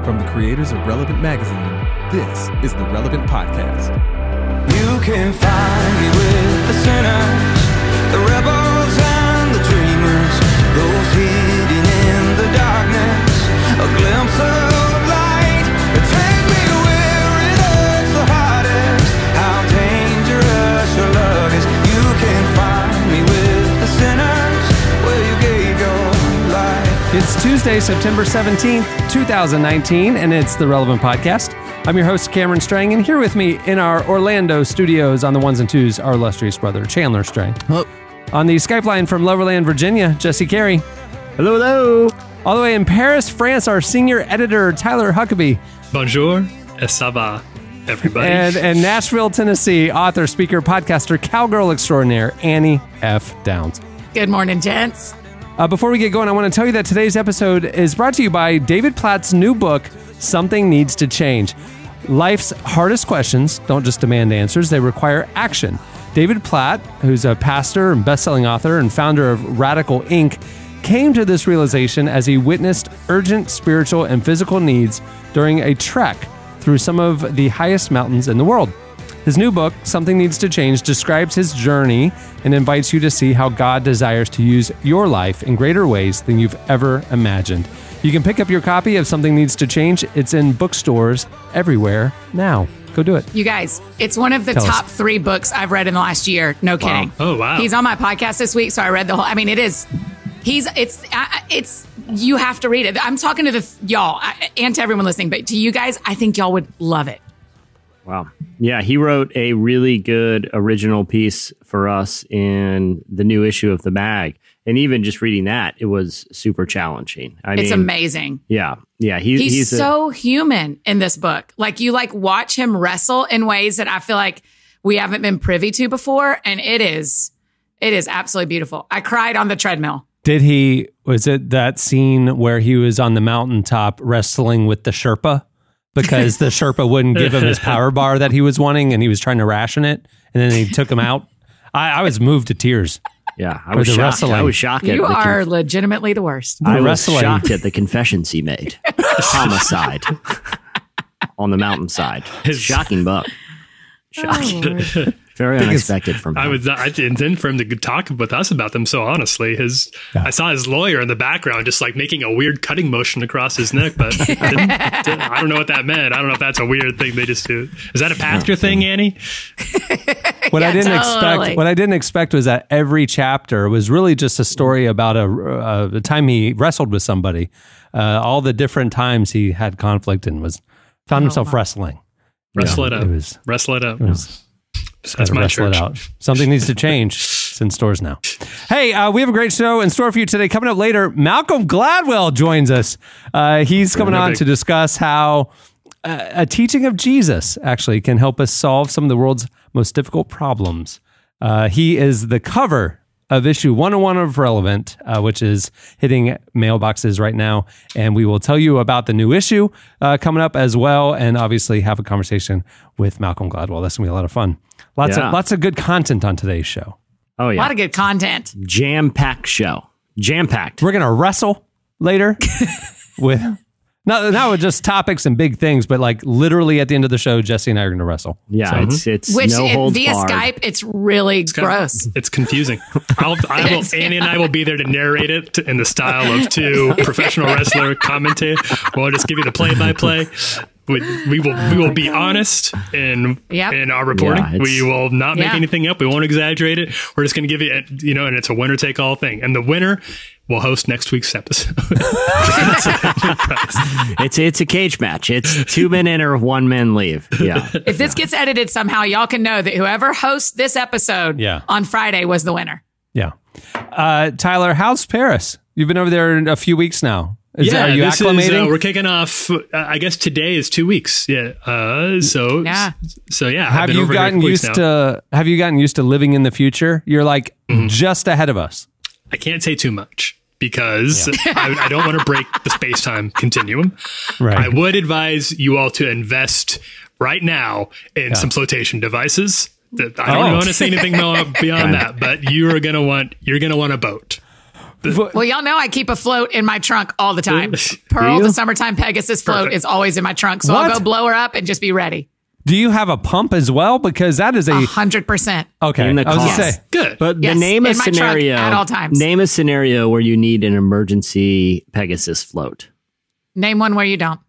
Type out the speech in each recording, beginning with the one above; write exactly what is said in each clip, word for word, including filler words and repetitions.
From the creators of Relevant Magazine, this is the Relevant Podcast. You can find me with the sinners, the rebels and the dreamers, those hidden in the darkness, a glimpse of light. Take me where it hurts the hardest, how dangerous your love is. You can find me with the sinners, where you gave your life. It's Tuesday, September seventeenth, twenty nineteen, and it's the Relevant Podcast. I'm your host, Cameron Strang, and here with me in our Orlando studios on the ones and twos, our illustrious brother, Chandler Strang. Hello. On the Skype line from Loverland, Virginia, Jesse Carey. Hello, hello. All the way in Paris, France, our senior editor, Tyler Huckabee. Bonjour, et ça va, everybody. And in Nashville, Tennessee, author, speaker, podcaster, cowgirl extraordinaire, Annie F. Downs. Good morning, gents. Uh, before we get going, I want to tell you that today's episode is brought to you by David Platt's new book, Something Needs to Change. Life's hardest questions don't just demand answers, they require action. David Platt, who's a pastor and best-selling author and founder of Radical Incorporated, came to this realization as he witnessed urgent spiritual and physical needs during a trek through some of the highest mountains in the world. His new book, Something Needs to Change, describes his journey and invites you to see how God desires to use your life in greater ways than you've ever imagined. You can pick up your copy of Something Needs to Change. It's in bookstores everywhere now. Go do it. You guys, it's one of the Tell top us. three books I've read in the last year. No kidding. Oh, wow. He's on my podcast this week, so I read the whole. I mean, it is. He's. It's. I- It's. You have to read it. I'm talking to the y'all I- and to everyone listening, but to you guys, I think y'all would love it. Wow. Yeah, he wrote a really good original piece for us in the new issue of the mag. And even just reading that, it was super challenging. I It's mean, amazing. Yeah. Yeah. He, He's, he's a- so human in this book. Like you like watch him wrestle in ways that I feel like we haven't been privy to before. And it is, it is absolutely beautiful. I cried on the treadmill. Did he, was it that scene where he was on the mountaintop wrestling with the Sherpa? Because the Sherpa wouldn't give him his power bar that he was wanting and he was trying to ration it. And then he took him out. I, I was moved to tears. yeah, I Or was the shocked. wrestling. I was shocked. You at the are conf- legitimately the worst. I was wrestling. shocked at the confessions he made. Homicide on the mountainside. Shocking book. Shocking. Oh, Very unexpected from him. I was I intend for him to talk with us about them so honestly. His Yeah. I saw his lawyer in the background just like making a weird cutting motion across his neck, but I, didn't, didn't- I don't know what that meant. I don't know if that's a weird thing they just do. Is that a pastor thing, Annie? What I Yeah, didn't totally. expect, what I didn't expect was that every chapter was really just a story about a, uh, the time he wrestled with somebody, uh, all the different times he had conflict and was found himself wrestling. Wrestle it it up. was- Wrestle it up. It was, That's gotta my wrestle it church. out. Something needs to change. It's in stores now. Hey, uh, we have a great show in store for you today. Coming up later, Malcolm Gladwell joins us. Uh, he's coming on to discuss how uh, a teaching of Jesus actually can help us solve some of the world's most difficult problems. Uh, he is the cover of issue one oh one of Relevant, uh, which is hitting mailboxes right now. And we will tell you about the new issue uh, coming up as well. And obviously have a conversation with Malcolm Gladwell. That's going to be a lot of fun. Lots Yeah. of lots of good content on today's show. oh, a yeah. lot of good content. Jam-packed show. Jam-packed. We're going to wrestle later with not, not with just topics and big things, but like literally at the end of the show, Jesse and I are going to wrestle. Yeah, So- it's it's Which no it- holds via barred. Skype, it's really It's kind of- gross. It's confusing. I'll, I will, Annie and I will be there to narrate it in the style of two professional wrestler commentators. We'll just give you the play-by-play. We, we will we will be honest in Yep. in our reporting. Yeah, it's- we will not make Yeah. anything up. We won't exaggerate it. We're just going to give you, you know, and it's a winner take all thing. And the winner will host next week's episode. It's it's a cage match. It's two men enter, one man leave. Yeah. If this gets edited somehow, y'all can know that whoever hosts this episode Yeah. on Friday was the winner. Yeah. Uh, Tyler, how's Paris? You've been over there in a few weeks now. Is yeah, are you this acclimating? Is, uh, we're kicking off. Uh, I guess today is two weeks. Yeah. Uh, so Yeah. so yeah. I've have been you over here gotten for weeks used now. to have you gotten used to living in the future? You're like just ahead of us. I can't say too much because I, I don't want to break the space-time continuum. Right. I would advise you all to invest right now in some flotation devices. That I don't Oh. want to say anything more beyond that, but you are going to want you're going to want a boat. Well, y'all know I keep a float in my trunk all the time. Do Pearl, you? the summertime Pegasus float, Perfect. is always in my trunk. So What? I'll go blow her up and just be ready. Do you have a pump as well? Because that is a A hundred percent. okay. In the I was car. gonna Yes. say Good. But Yes, the name a in my trunk scenario at all times. Name a scenario where you need an emergency Pegasus float. Name one where you don't.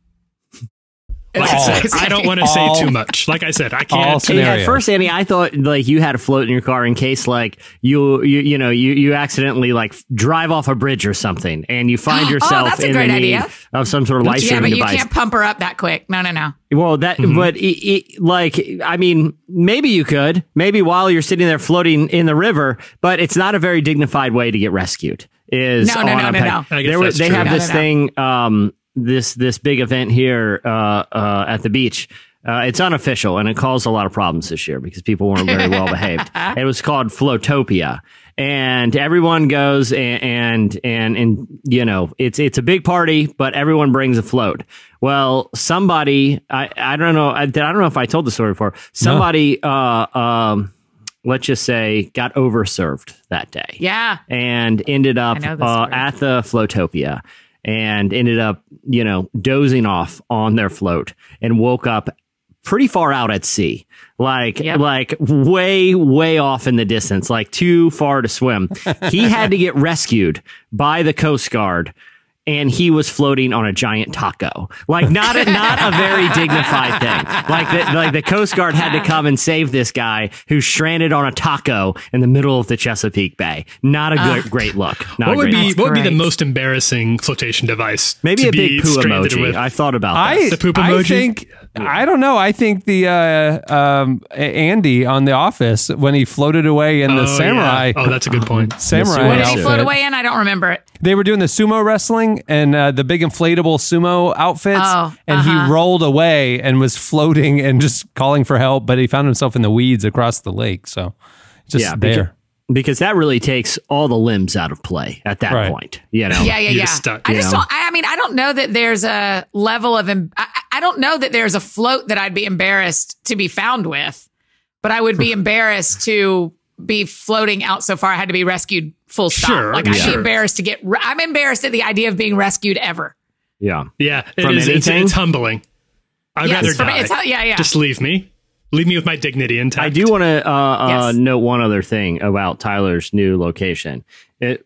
Like I all. said, I don't want to say All- too much. Like I said, I all can't. scenarios. At first, Andy, I thought like you had a float in your car in case like you you you know you you accidentally like drive off a bridge or something and you find yourself that's a in great the need idea. of some sort of life Yeah, saving but you device. can't pump her up that quick. No, no, no. Well, that, but it, it, like, I mean, maybe you could, maybe while you're sitting there floating in the river, but it's not a very dignified way to get rescued. Is No, no, on no, a no, peg- no. I guess There were, that's they true. have No, this no, no. thing, um, this this big event here uh, uh, at the beach. Uh, it's unofficial and it caused a lot of problems this year because people weren't very well behaved. It was called Floatopia. And everyone goes and, and and and you know it's it's a big party, but everyone brings a float. Well, somebody I, I don't know I, I don't know if I told the story before. Somebody uh um let's just say got overserved that day. Yeah. And ended up I know the uh, story. at the Floatopia and ended up you know dozing off on their float and woke up pretty far out at sea. Like, Yep. like way, way off in the distance, like too far to swim. He had to get rescued by the Coast Guard, and he was floating on a giant taco. Like, not a, not a very dignified thing. Like, the, like the Coast Guard had to come and save this guy who's stranded on a taco in the middle of the Chesapeake Bay. Not a good, great look. Not What a would great be look. what would be the great. most embarrassing flotation device? Maybe to a big be poo stranded emoji. with? I thought about that. I, The poop I emoji? think I don't know. I think the uh, um, Andy on The Office when he floated away in the Oh, samurai yeah. Oh, that's a good point. samurai What did he outfit. float away in? I don't remember it. They were doing the sumo wrestling and uh, the big inflatable sumo outfits, Oh, and uh-huh. he rolled away and was floating and just calling for help, but he found himself in the weeds across the lake. So just Yeah, there. because, because that really takes all the limbs out of play at that Right. point. You know, Yeah, yeah, You're yeah. stuck, I you just know? don't. I I mean, I don't know that there's a level of. em- I, I don't know that there's a float that I'd be embarrassed to be found with, but I would be embarrassed to be floating out so far I had to be rescued. Full stop. Sure, like I'd yeah. be embarrassed to get. Re- I'm embarrassed at the idea of being rescued ever. yeah. Yeah, it From is. It's, anything? it's humbling. I'd Yes, rather for me, die. it's- yeah, yeah. Just leave me. Leave me with my dignity intact. I do want to uh, uh, Yes. note one other thing about Tyler's new location. It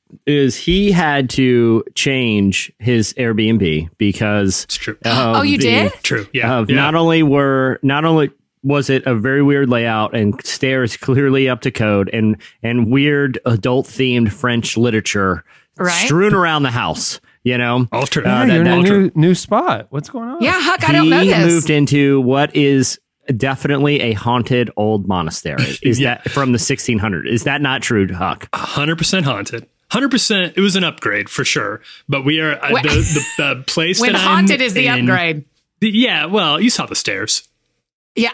is he had to change his Airbnb because It's true. of Oh, you the- did? True. Yeah. Of yeah. not only were not only was it a very weird layout and stairs clearly up to code and and weird adult themed French literature Right. strewn around the house. You know, All true. Yeah, Uh, you're in that- a that- new, new spot. What's going on? Yeah, Huck, I don't know he this. moved into what is definitely a haunted old monastery. Is Yeah. that from the sixteen hundreds? Is that not true, Huck? one hundred percent haunted. one hundred percent. It was an upgrade for sure. But we are uh, Wh- the, the the place when that haunted I'm is the in- upgrade. the- yeah. Well, you saw the stairs. Yeah.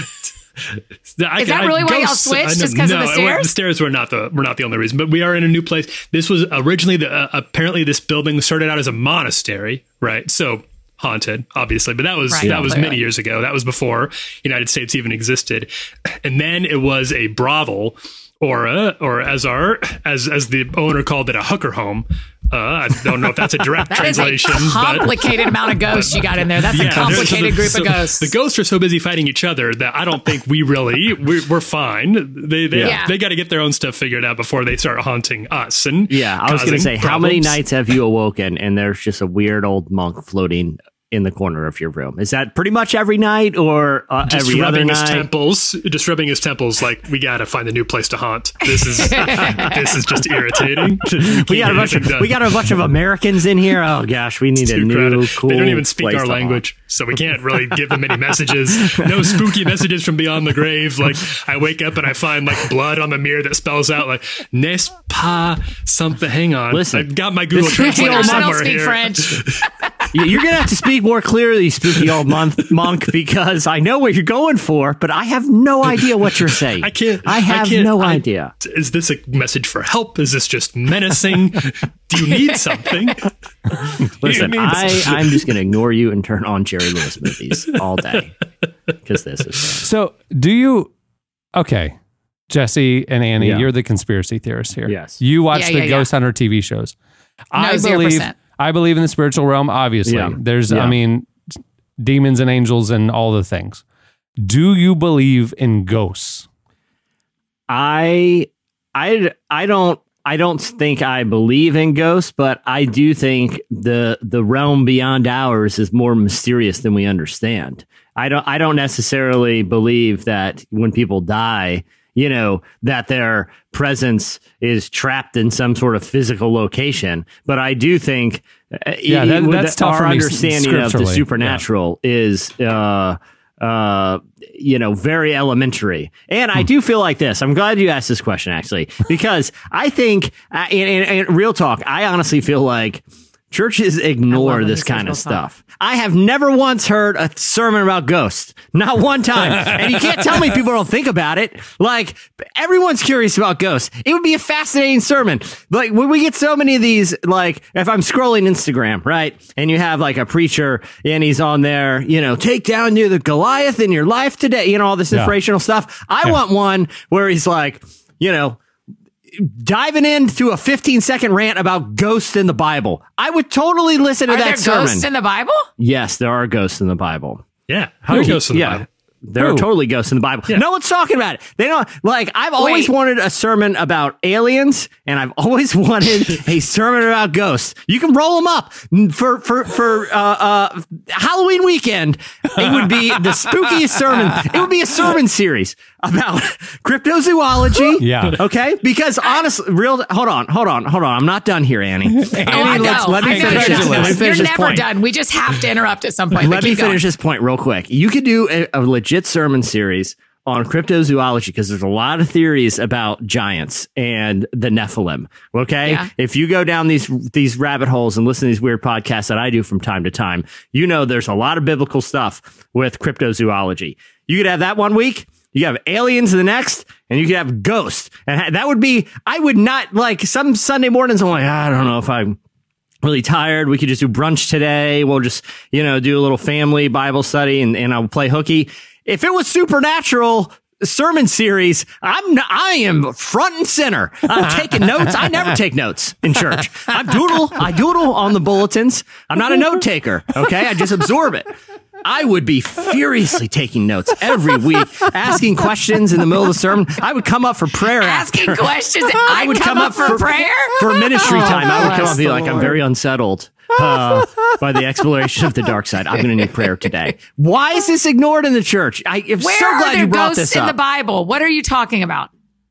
I, Is that really why y'all ghosts- switched, I know- just 'cause of no, the it wa- stairs? The stairs were not the were not the only reason, but we are in a new place. This was originally the uh, apparently this building started out as a monastery, right? So haunted, obviously, but that was Right, that was clearly. many years ago. That was before United States even existed, and then it was a brothel. Or, a, or as our as as the owner called it, a hooker home. Uh, I don't know if that's a direct That is a translation, but complicated amount of ghosts you got in there. That's a yeah, complicated there's- group so of ghosts. The ghosts are so busy fighting each other that I don't think we really we're, we're fine. They they, Yeah. they got to get their own stuff figured out before they start haunting us. And Yeah, I was going to causing say, how many problems. nights have you awoken and there's just a weird old monk floating in the corner of your room? Is that pretty much every night or uh, Just every other rubbing his night? temples, just rubbing his temples. Like we got to find a new place to haunt. This is this is just irritating. We got a bunch of we got a bunch of Americans in here. Oh gosh, we need a Too new crowded. cool. They don't even speak place our to haunt. language, so we can't really give them any messages. No spooky messages from beyond the grave. Like I wake up and I find like blood on the mirror that spells out like "n'est pas something." Hang on, Listen, I've got my Google this- Translator I don't somewhere speak here. French. You- You're gonna have to speak more clearly, spooky old monk, monk, because I know what you're going for, but I have no idea what you're saying. I can't. I have can't- no I- idea. Is this a message for help? Is this just menacing? Do you need something? Listen, You need I, I'm just gonna ignore you and turn on Jerry Lewis movies all day because this is. So, do you? Okay, Jesse and Annie, Yeah. you're the conspiracy theorists here. Yes. You watch Yeah, the yeah, Ghost yeah. Hunter T V shows. I zero believe percent. I believe in the spiritual realm, obviously. Yeah. There's Yeah. I mean demons and angels and all the things. Do you believe in ghosts? I I I don't I don't think I believe in ghosts, but I do think the the realm beyond ours is more mysterious than we understand. I don't I don't necessarily believe that when people die, you know, that their presence is trapped in some sort of physical location. But I do think uh, Yeah, that- it- that's tough our for me s- understanding of the scripturally. supernatural is uh uh you know very elementary. And I do feel like this. I'm glad you asked this question, actually, because I think uh, in, in, in real talk, I honestly feel like churches ignore when this you say kind real of talk. stuff. I have never once heard a sermon about ghosts. Not one time. And you can't tell me people don't think about it. Like, everyone's curious about ghosts. It would be a fascinating sermon. Like, when we get so many of these, like, if I'm scrolling Instagram, right? And you have, like, a preacher and he's on there, you know, take down you the Goliath in your life today, you know, all this Yeah. inspirational stuff. I Yeah. want one where he's like, you know, diving into a fifteen second rant about ghosts in the Bible. I would totally listen to Are that there sermon. ghosts in the Bible? Yes, there are ghosts in the Bible. Yeah. How do ghosts in the yeah. Bible? There Who? are totally ghosts in the Bible. Yeah. No one's talking about it. They don't like. I've always Wait. wanted a sermon about aliens, and I've always wanted a sermon about ghosts. You can roll them up for for for uh, uh, Halloween weekend. It would be the spookiest sermon. It would be a sermon series about cryptozoology. Yeah. Okay. Because honestly, real. Hold on. Hold on. Hold on. I'm not done here, Annie. Oh, I know. let's- let me I know finish you're this. not Let me done. finish You're this never point. done. We just have to interrupt at some point. Let but me keep finish going. this point real quick. You could do a, a legit sermon series on cryptozoology because there's a lot of theories about giants and the Nephilim. Okay, Yeah. if you go down these these rabbit holes and listen to these weird podcasts that I do from time to time, you know there's a lot of biblical stuff with cryptozoology. You could have that one week. You have aliens the next, and you could have ghosts, and ha- that would be. I would not like some Sunday mornings. I'm like, I don't know if I'm really tired. We could just do brunch today. We'll just, you know, do a little family Bible study and, and I'll play hooky. If it was supernatural sermon series, I'm, I am front and center. I'm taking notes. I never take notes in church. I doodle. I doodle on the bulletins. I'm not a note taker. Okay. I just absorb it. I would be furiously taking notes every week, asking questions in the middle of the sermon. I would come up for prayer. Asking after. questions. I would come, up for, prayer. For ministry time, I would come up bless and be the like, I'm Lord. very unsettled uh, by the exploration of the dark side. I'm going to need prayer today. Why is this ignored in the church? I am Where so are glad there you brought ghosts this in up. the Bible? What are you talking about?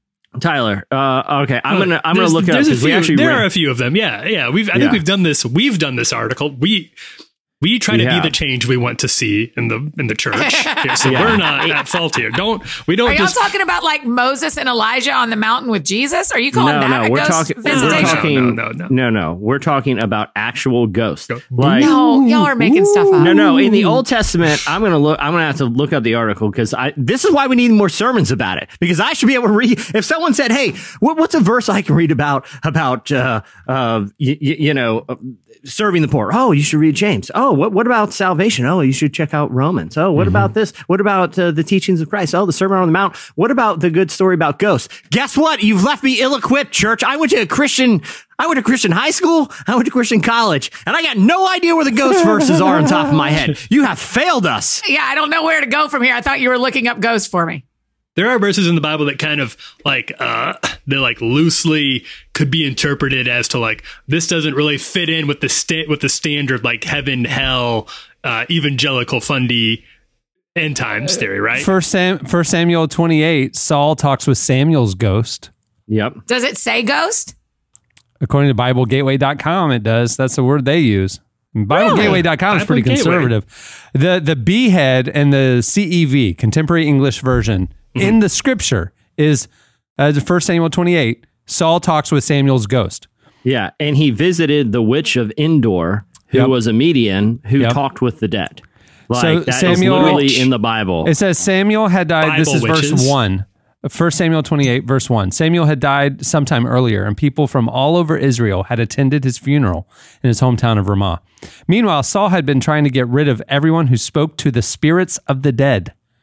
Tyler, uh, okay, I'm going to I'm going There's- to look it up there's a because we few- actually there ran- are a few of them. Yeah, yeah. We've I Yeah. think we've done this. We've done this article. We we try We to have. be the change we want to see in the in the church. Yeah, so Yeah. we're not at fault here. Don't we don't Are y'all just talking about like Moses and Elijah on the mountain with Jesus? Are you calling no, that no, a we're ghost talking. We're visitation? talking. No, no, no. no, no. We're talking about actual ghosts. Go- Like, No, y'all are making stuff up. No, no. In the Old Testament, I'm gonna look. I'm gonna have to look up the article because I. This is why we need more sermons about it. Because I should be able to read. If someone said, "Hey, what, what's a verse I can read about about uh, uh, y- y- you know uh, serving the poor?" Oh, you should read James. Oh, what what about salvation? Oh, you should check out Romans. Oh, what about this? What about uh, the teachings of Christ? Oh, the Sermon on the Mount. What about the good story about ghosts? Guess what? You've left me ill-equipped, church. I went to a Christian. I went to Christian high school. I went to Christian college, and I got no idea where the ghost verses are on top of my head. You have failed us. Yeah, I don't know where to go from here. I thought you were looking up ghosts for me. there are verses in the Bible that kind of like uh they like loosely could be interpreted as to like this doesn't really fit in with the sta- with the standard like heaven, hell, uh evangelical fundy end times theory, right? First, Sam, First Samuel twenty-eight, Saul talks with Samuel's ghost. Yep. Does it say ghost? According to Bible Gateway dot com, it does. That's the word they use. Bible Gateway dot com is Bible pretty Gateway. conservative. The the B head and the C E V, Contemporary English Version, Mm-hmm. in the scripture is uh, First Samuel twenty-eight. Saul talks with Samuel's ghost. Yeah, and he visited the witch of Endor, who Yep. was a median who Yep. talked with the dead. Like So that is Samuel- literally in the Bible. It says Samuel had died. this is Bible verse witches. one. First Samuel twenty-eight, verse one. Samuel had died sometime earlier, and people from all over Israel had attended his funeral in his hometown of Ramah. Meanwhile, Saul had been trying to get rid of everyone who spoke to the spirits of the dead.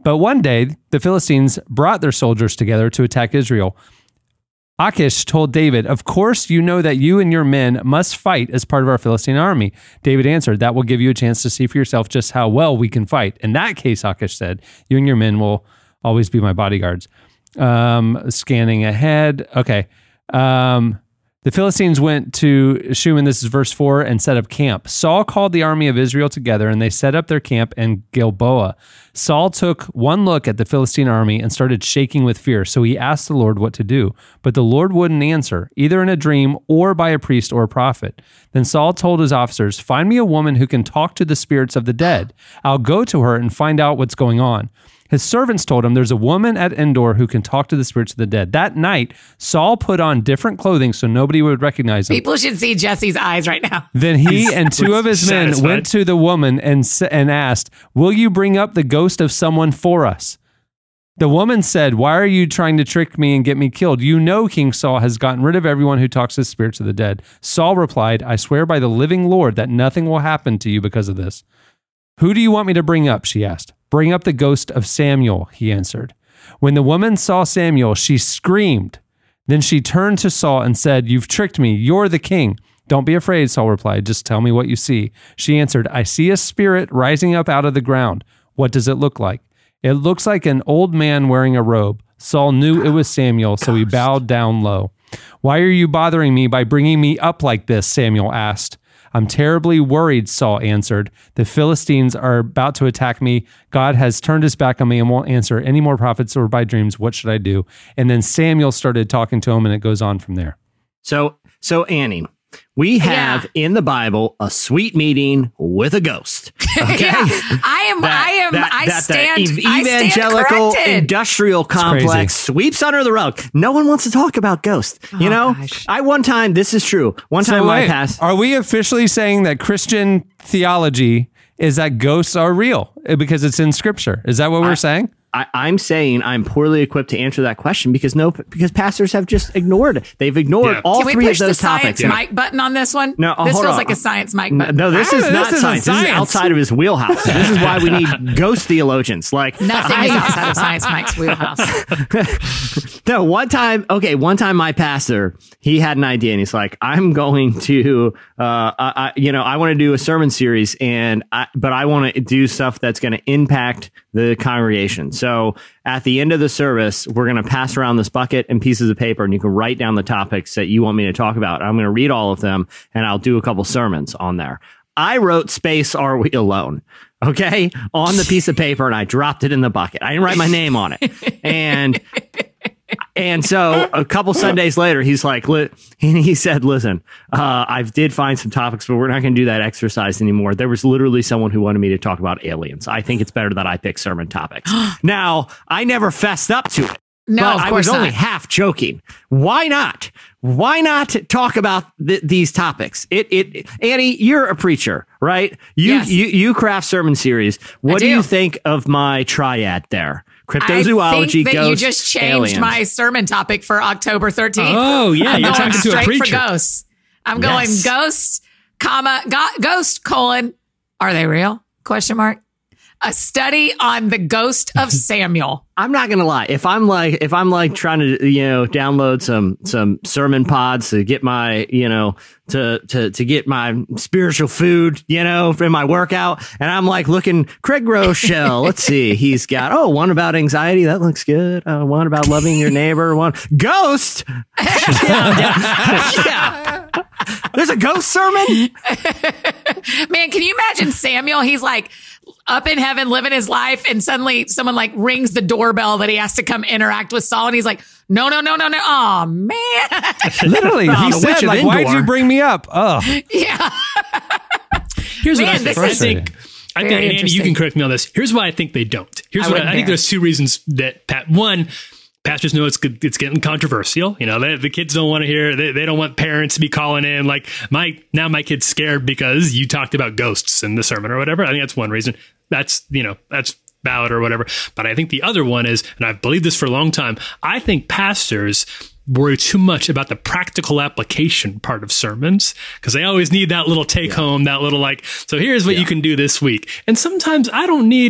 But one day, the Philistines brought their soldiers together to attack Israel. Achish told David, "Of course you know that you and your men must fight as part of our Philistine army." David answered, "That will give you a chance to see for yourself just how well we can fight." In that case, Achish said, "You and your men will always be my bodyguards." Um, scanning ahead. Okay. Um, the Philistines went to Shunem, this is verse four, and set up camp. Saul called the army of Israel together, and they set up their camp in Gilboa. Saul took one look at the Philistine army and started shaking with fear, so he asked the Lord what to do. But the Lord wouldn't answer, either in a dream or by a priest or a prophet. Then Saul told his officers, "Find me a woman who can talk to the spirits of the dead. I'll go to her and find out what's going on." His servants told him, "There's a woman at Endor who can talk to the spirits of the dead." That night, Saul put on different clothing so nobody would recognize him. People should see Jesse's eyes right now. Then he and two of his men satisfied. went to the woman and s- and asked, "Will you bring up the ghost of someone for us?" The woman said, "Why are you trying to trick me and get me killed? You know King Saul has gotten rid of everyone who talks to the spirits of the dead." Saul replied, "I swear by the living Lord that nothing will happen to you because of this." "Who do you want me to bring up?" she asked. "Bring up the ghost of Samuel," he answered. When the woman saw Samuel, she screamed. Then she turned to Saul and said, "You've tricked me. You're the king." "Don't be afraid," Saul replied. "Just tell me what you see." She answered, "I see a spirit rising up out of the ground." "What does it look like?" "It looks like an old man wearing a robe." Saul knew it was Samuel, so he bowed down low. "Why are you bothering me by bringing me up like this?" Samuel asked. "I'm terribly worried," Saul answered. "The Philistines are about to attack me. God has turned his back on me and won't answer any more prophets or by dreams. What should I do?" And then Samuel started talking to him, and it goes on from there. So, so Annie, we have Yeah. in the Bible a sweet meeting with a ghost. Okay. Yeah, I am. That- I am. that- I that stand. the ev- I stand evangelical corrected. industrial crazy. complex sweeps under the rug. No one wants to talk about ghosts. you Oh, know, gosh. I one time. This is true. One time, So my wait, past. are we officially saying that Christian theology is that ghosts are real because it's in Scripture? Is that what we're saying? I, I'm saying I'm poorly equipped to answer that question because no, because pastors have just ignored. They've ignored Yeah. all Can we three push of the those science topics. mic button on this one? No, uh, this hold feels on. like a science mic No, button. no, this Ah, is this not isn't science. This is science. outside of his wheelhouse. This is why we need ghost theologians. Like Nothing I- is outside of Science Mike's wheelhouse. No, one time, okay, one time my pastor, he had an idea and he's like, I'm going to, uh, I, I, you know, I want to do a sermon series and I, but I want to do stuff that's going to impact the congregation. So at the end of the service, we're going to pass around this bucket and pieces of paper and you can write down the topics that you want me to talk about. I'm going to read all of them and I'll do a couple sermons on there. I wrote Space Are We Alone? Okay, on the piece of paper and I dropped it in the bucket. I didn't write my name on it. And And so a couple Sundays later, he's like, li- and he said, listen, uh, I did find some topics, but we're not going to do that exercise anymore. There was literally someone who wanted me to talk about aliens. I think it's better that I pick sermon topics. Now, I never fessed up to it. No, but of I course was only not. half joking. Why not? Why not talk about th- these topics? It, it, Annie, you're a preacher, right? You, Yes. you, you craft sermon series. What do do. you think of my triad there? Cryptozoology, I think that ghosts, you just changed aliens. my sermon topic for October thirteenth. Oh, yeah, I'm you're going talking to a straight preacher. for ghosts. I'm going Yes. ghosts, comma, go- ghost, colon, are they real? Question mark. A study on the ghost of Samuel. I'm not gonna lie. If I'm like, if I'm like trying to, you know, download some some sermon pods to get my, you know, to to to get my spiritual food, you know, for my workout, and I'm like looking Craig Rochelle. Let's see, he's got oh one about anxiety that looks good. Uh, one about loving your neighbor. One ghost. yeah, yeah, yeah. There's a ghost sermon. Man, can you imagine Samuel? He's like up in heaven living his life and suddenly someone like rings the doorbell that he has to come interact with Saul and he's like, no, no, no, no, no. Oh man. Literally, Oh, he the said, Witch of like, why'd Endor. you bring me up? Oh, Yeah. Here's Man, what I this think. I is- think, I think, Very Andy, you interesting. can correct me on this. Here's why I think they don't. Here's I what I, wouldn't I think. dare. There's two reasons that Pat. One, pastors know it's good, it's getting controversial. You know, they, the kids don't want to hear. They, they don't want parents to be calling in like my now my kid's scared because you talked about ghosts in the sermon or whatever. I think that's one reason. That's you know that's valid or whatever. But I think the other one is, and I've believed this for a long time. I think pastors worry too much about the practical application part of sermons because they always need that little take home, that little like, so here's what Yeah. you can do this week. And sometimes I don't need,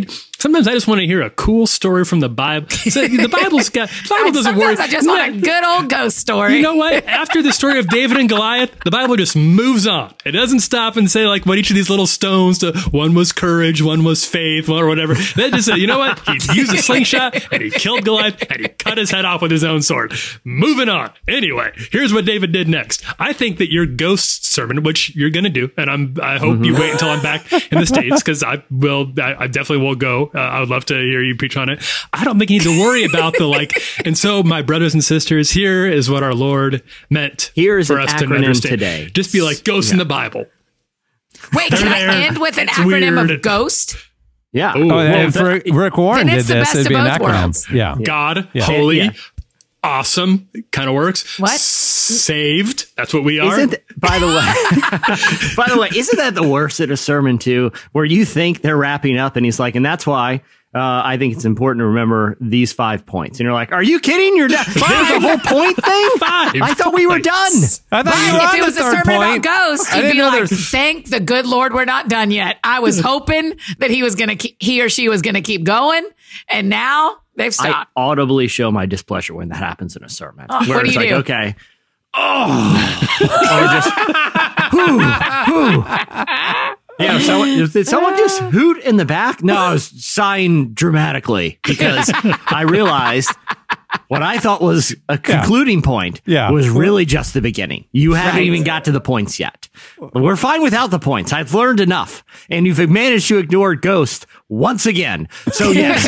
Sometimes I just want to hear a cool story from the Bible. So the Bible's got the Bible doesn't Sometimes work. I just want a good old ghost story. You know what? After the story of David and Goliath, the Bible just moves on. It doesn't stop and say like what each of these little stones to one was courage, one was faith, or whatever. That just said, you know what? He used a slingshot and he killed Goliath and he cut his head off with his own sword. Moving on. Anyway, here's what David did next. I think that your ghost sermon, which you're going to do, and I'm I hope mm-hmm. you wait until I'm back in the States because I will. I, I definitely will go. Uh, I would love to hear you preach on it. I don't think you need to worry about the like. And so, my brothers and sisters, here is what our Lord meant here is for an us to acronym understand. Today. Just be like ghosts yeah. in the Bible. Wait, can I end with an it's acronym weird. of ghost? Yeah. Oh, well, if that, Rick, Rick Warren then did it's the this, best it'd of be an both acronym. worlds. Yeah. God, Yeah. holy, Yeah. awesome, kind of works. What? Saved. That's what we are. Isn't, by the way, by the way, isn't that the worst in a sermon too, where you think they're wrapping up and he's like, and that's why uh, I think it's important to remember these five points. And you're like, are you kidding? You're done. There's a whole point thing? Five I thought we were done. I thought you were If on it the was a third sermon point. about ghosts, I you'd didn't be know like, there's- thank the good Lord we're not done yet. I was hoping that he was going to, he or she was going to keep going. And now they've I stopped. audibly show my displeasure when that happens in a sermon. Oh, where what do it's you like, do? okay. Oh. Or just, whew, whew. Yeah, so did someone just hoot in the back? No, I was sighing dramatically because I realized what I thought was a concluding point Yeah. was really just the beginning. You haven't Right. even got to the points yet. We're fine without the points. I've learned enough. And you've managed to ignore Ghost once again. So yes.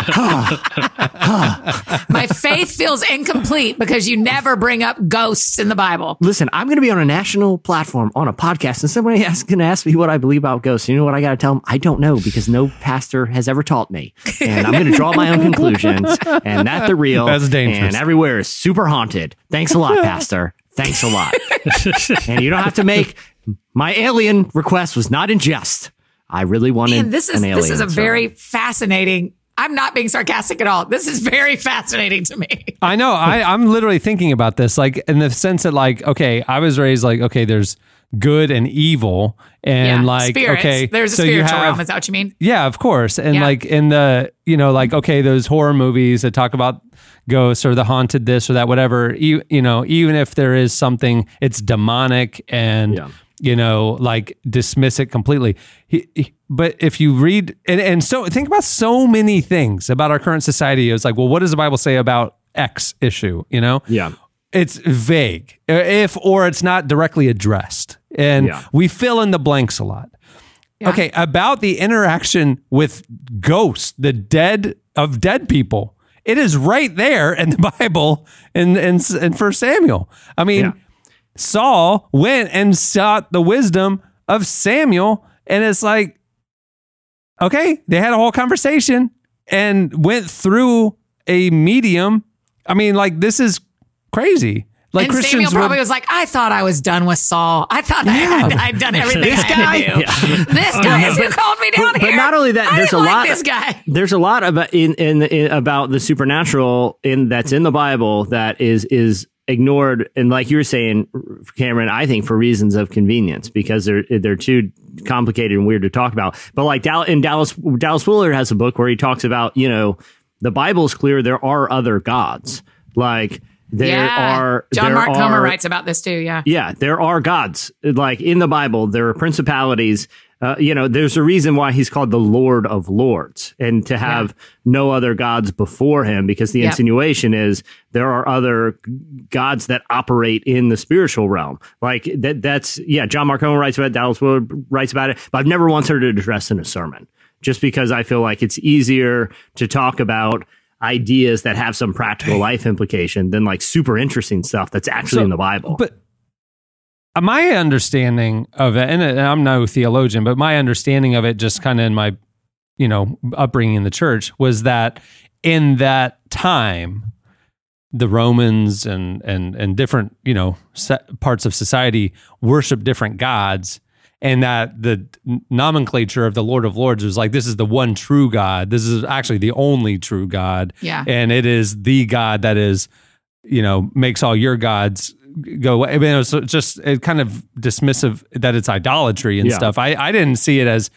My faith feels incomplete because you never bring up ghosts in the Bible. Listen, I'm going to be on a national platform on a podcast and somebody is going to ask me what I believe about ghosts. You know what I got to tell them? I don't know because no pastor has ever taught me. And I'm going to draw my own conclusions and that the real. That's dangerous. And everywhere is super haunted. Thanks a lot, Pastor. Thanks a lot. And you don't have to make my alien request was not in jest. I really wanted And this is an alien. this is a very sermon. fascinating. I'm not being sarcastic at all. This is very fascinating to me. I know. I, I'm literally thinking about this, like in the sense that, like, okay, I was raised like, okay, there's good and evil, and Yeah, like, spirits. okay, There's a so you spiritual have- realm. Is that what you mean? Yeah, of course. And Yeah. like in the, you know, like, okay, those horror movies that talk about ghosts or the haunted this or that, whatever, you, you know, even if there is something, it's demonic and, Yeah. you know, like dismiss it completely. He, he- but if you read, and, and so think about so many things about our current society. It's like, well, what does the Bible say about X issue? You know? Yeah. It's vague, if or it's not directly addressed, and Yeah. we fill in the blanks a lot. Yeah. Okay, about the interaction with ghosts, the dead of dead people, it is right there in the Bible in in, in First Samuel. I mean, Yeah. Saul went and sought the wisdom of Samuel, and it's like, okay, they had a whole conversation and went through a medium. I mean, like, this is crazy. Like, and Christians Samuel probably were, was like, I thought I was done with Saul. I thought I had, I'd done everything This I had to guy? do. This guy is who called me down But, here. but not only that, I there's a didn't lot. like this guy. There's a lot about in, in in about the supernatural in that's in the Bible that is is ignored, and like you were saying, Cameron, I think for reasons of convenience because they're they're too complicated and weird to talk about. But like Dal- in Dallas Dallas Willard has a book where he talks about, you know, the Bible is clear there are other gods. Like there yeah. are John there Mark Comer are- writes about this too. Yeah. Yeah, there are gods. Like in the Bible, there are principalities. Uh, you know, there's a reason why he's called the Lord of Lords, and to have yeah. no other gods before him, because the yep. insinuation is there are other gods that operate in the spiritual realm. Like that. That's yeah. John Mark Comer writes about it, Dallas Willard writes about it, but I've never once heard it addressed in a sermon, just because I feel like it's easier to talk about ideas that have some practical life implication than like super interesting stuff that's actually So, in the Bible. But my understanding of it, and I'm no theologian, but my understanding of it, just kind of in my, you know, upbringing in the church, was that in that time, the Romans and and and different, you know, parts of society worship different gods, and that the nomenclature of the Lord of Lords was like, this is the one true God. This is actually the only true God. Yeah. And it is the God that is, you know, makes all your gods go away. I mean, it was just it kind of dismissive that it's idolatry and Yeah. stuff. I, I didn't see it as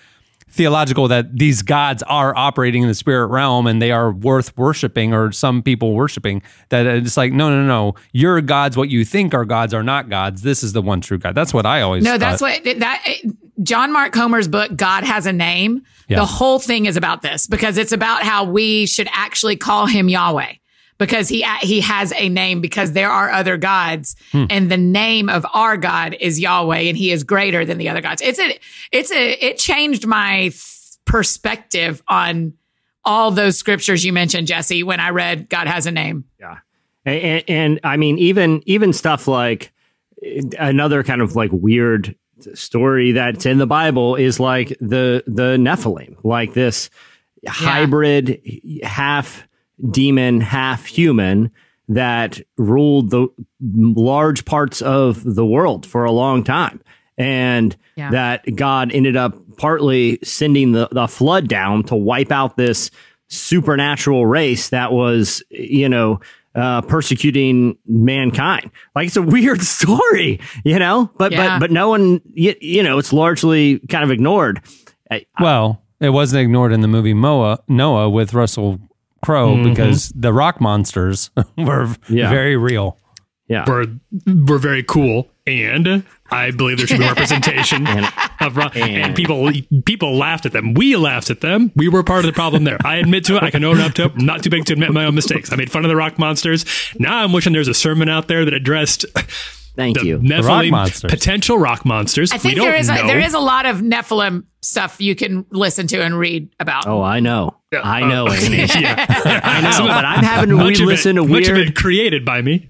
theological that these gods are operating in the spirit realm and they are worth worshiping, or some people worshiping. That it's like, no, no, no, your gods, what you think are gods, are not gods. This is the one true God. That's what I always. No, thought. that's what that John Mark Comer's book, God Has a Name. Yeah. The whole thing is about this, because it's about how we should actually call him Yahweh, because he he has a name, because there are other gods, hmm. and the name of our God is Yahweh, and he is greater than the other gods. It's a it's a it changed my perspective on all those scriptures you mentioned, Jesse, when I read God Has a Name. Yeah, and, and, and I mean, even even stuff like another kind of like weird story that's in the Bible is like the the Nephilim, like this yeah. hybrid, half demon, half human that ruled the large parts of the world for a long time, and yeah. that God ended up partly sending the, the flood down to wipe out this supernatural race that was, you know, Uh, persecuting mankind. Like, it's a weird story, you know, but yeah. but but no one, you, you know, it's largely kind of ignored. I, well, it wasn't ignored in the movie Moa, Noah with Russell Crowe, mm-hmm. because the rock monsters were yeah. very real. Yeah, we're we're very cool, and I believe there should be representation and, of rock. And, and people people laughed at them. We laughed at them. We were part of the problem there. I admit to it. I can own up to it. I'm not too big to admit my own mistakes. I made fun of the rock monsters. Now I'm wishing there's a sermon out there that addressed. Thank the you. Nephilim, the rock monsters. Potential rock monsters. I think we don't there is a, know. there is a lot of Nephilim stuff you can listen to and read about. Oh, I know. Yeah. I know, uh, Annie. yeah. I know, but I'm having to much re-listen of it, to weird. Much of it created by me.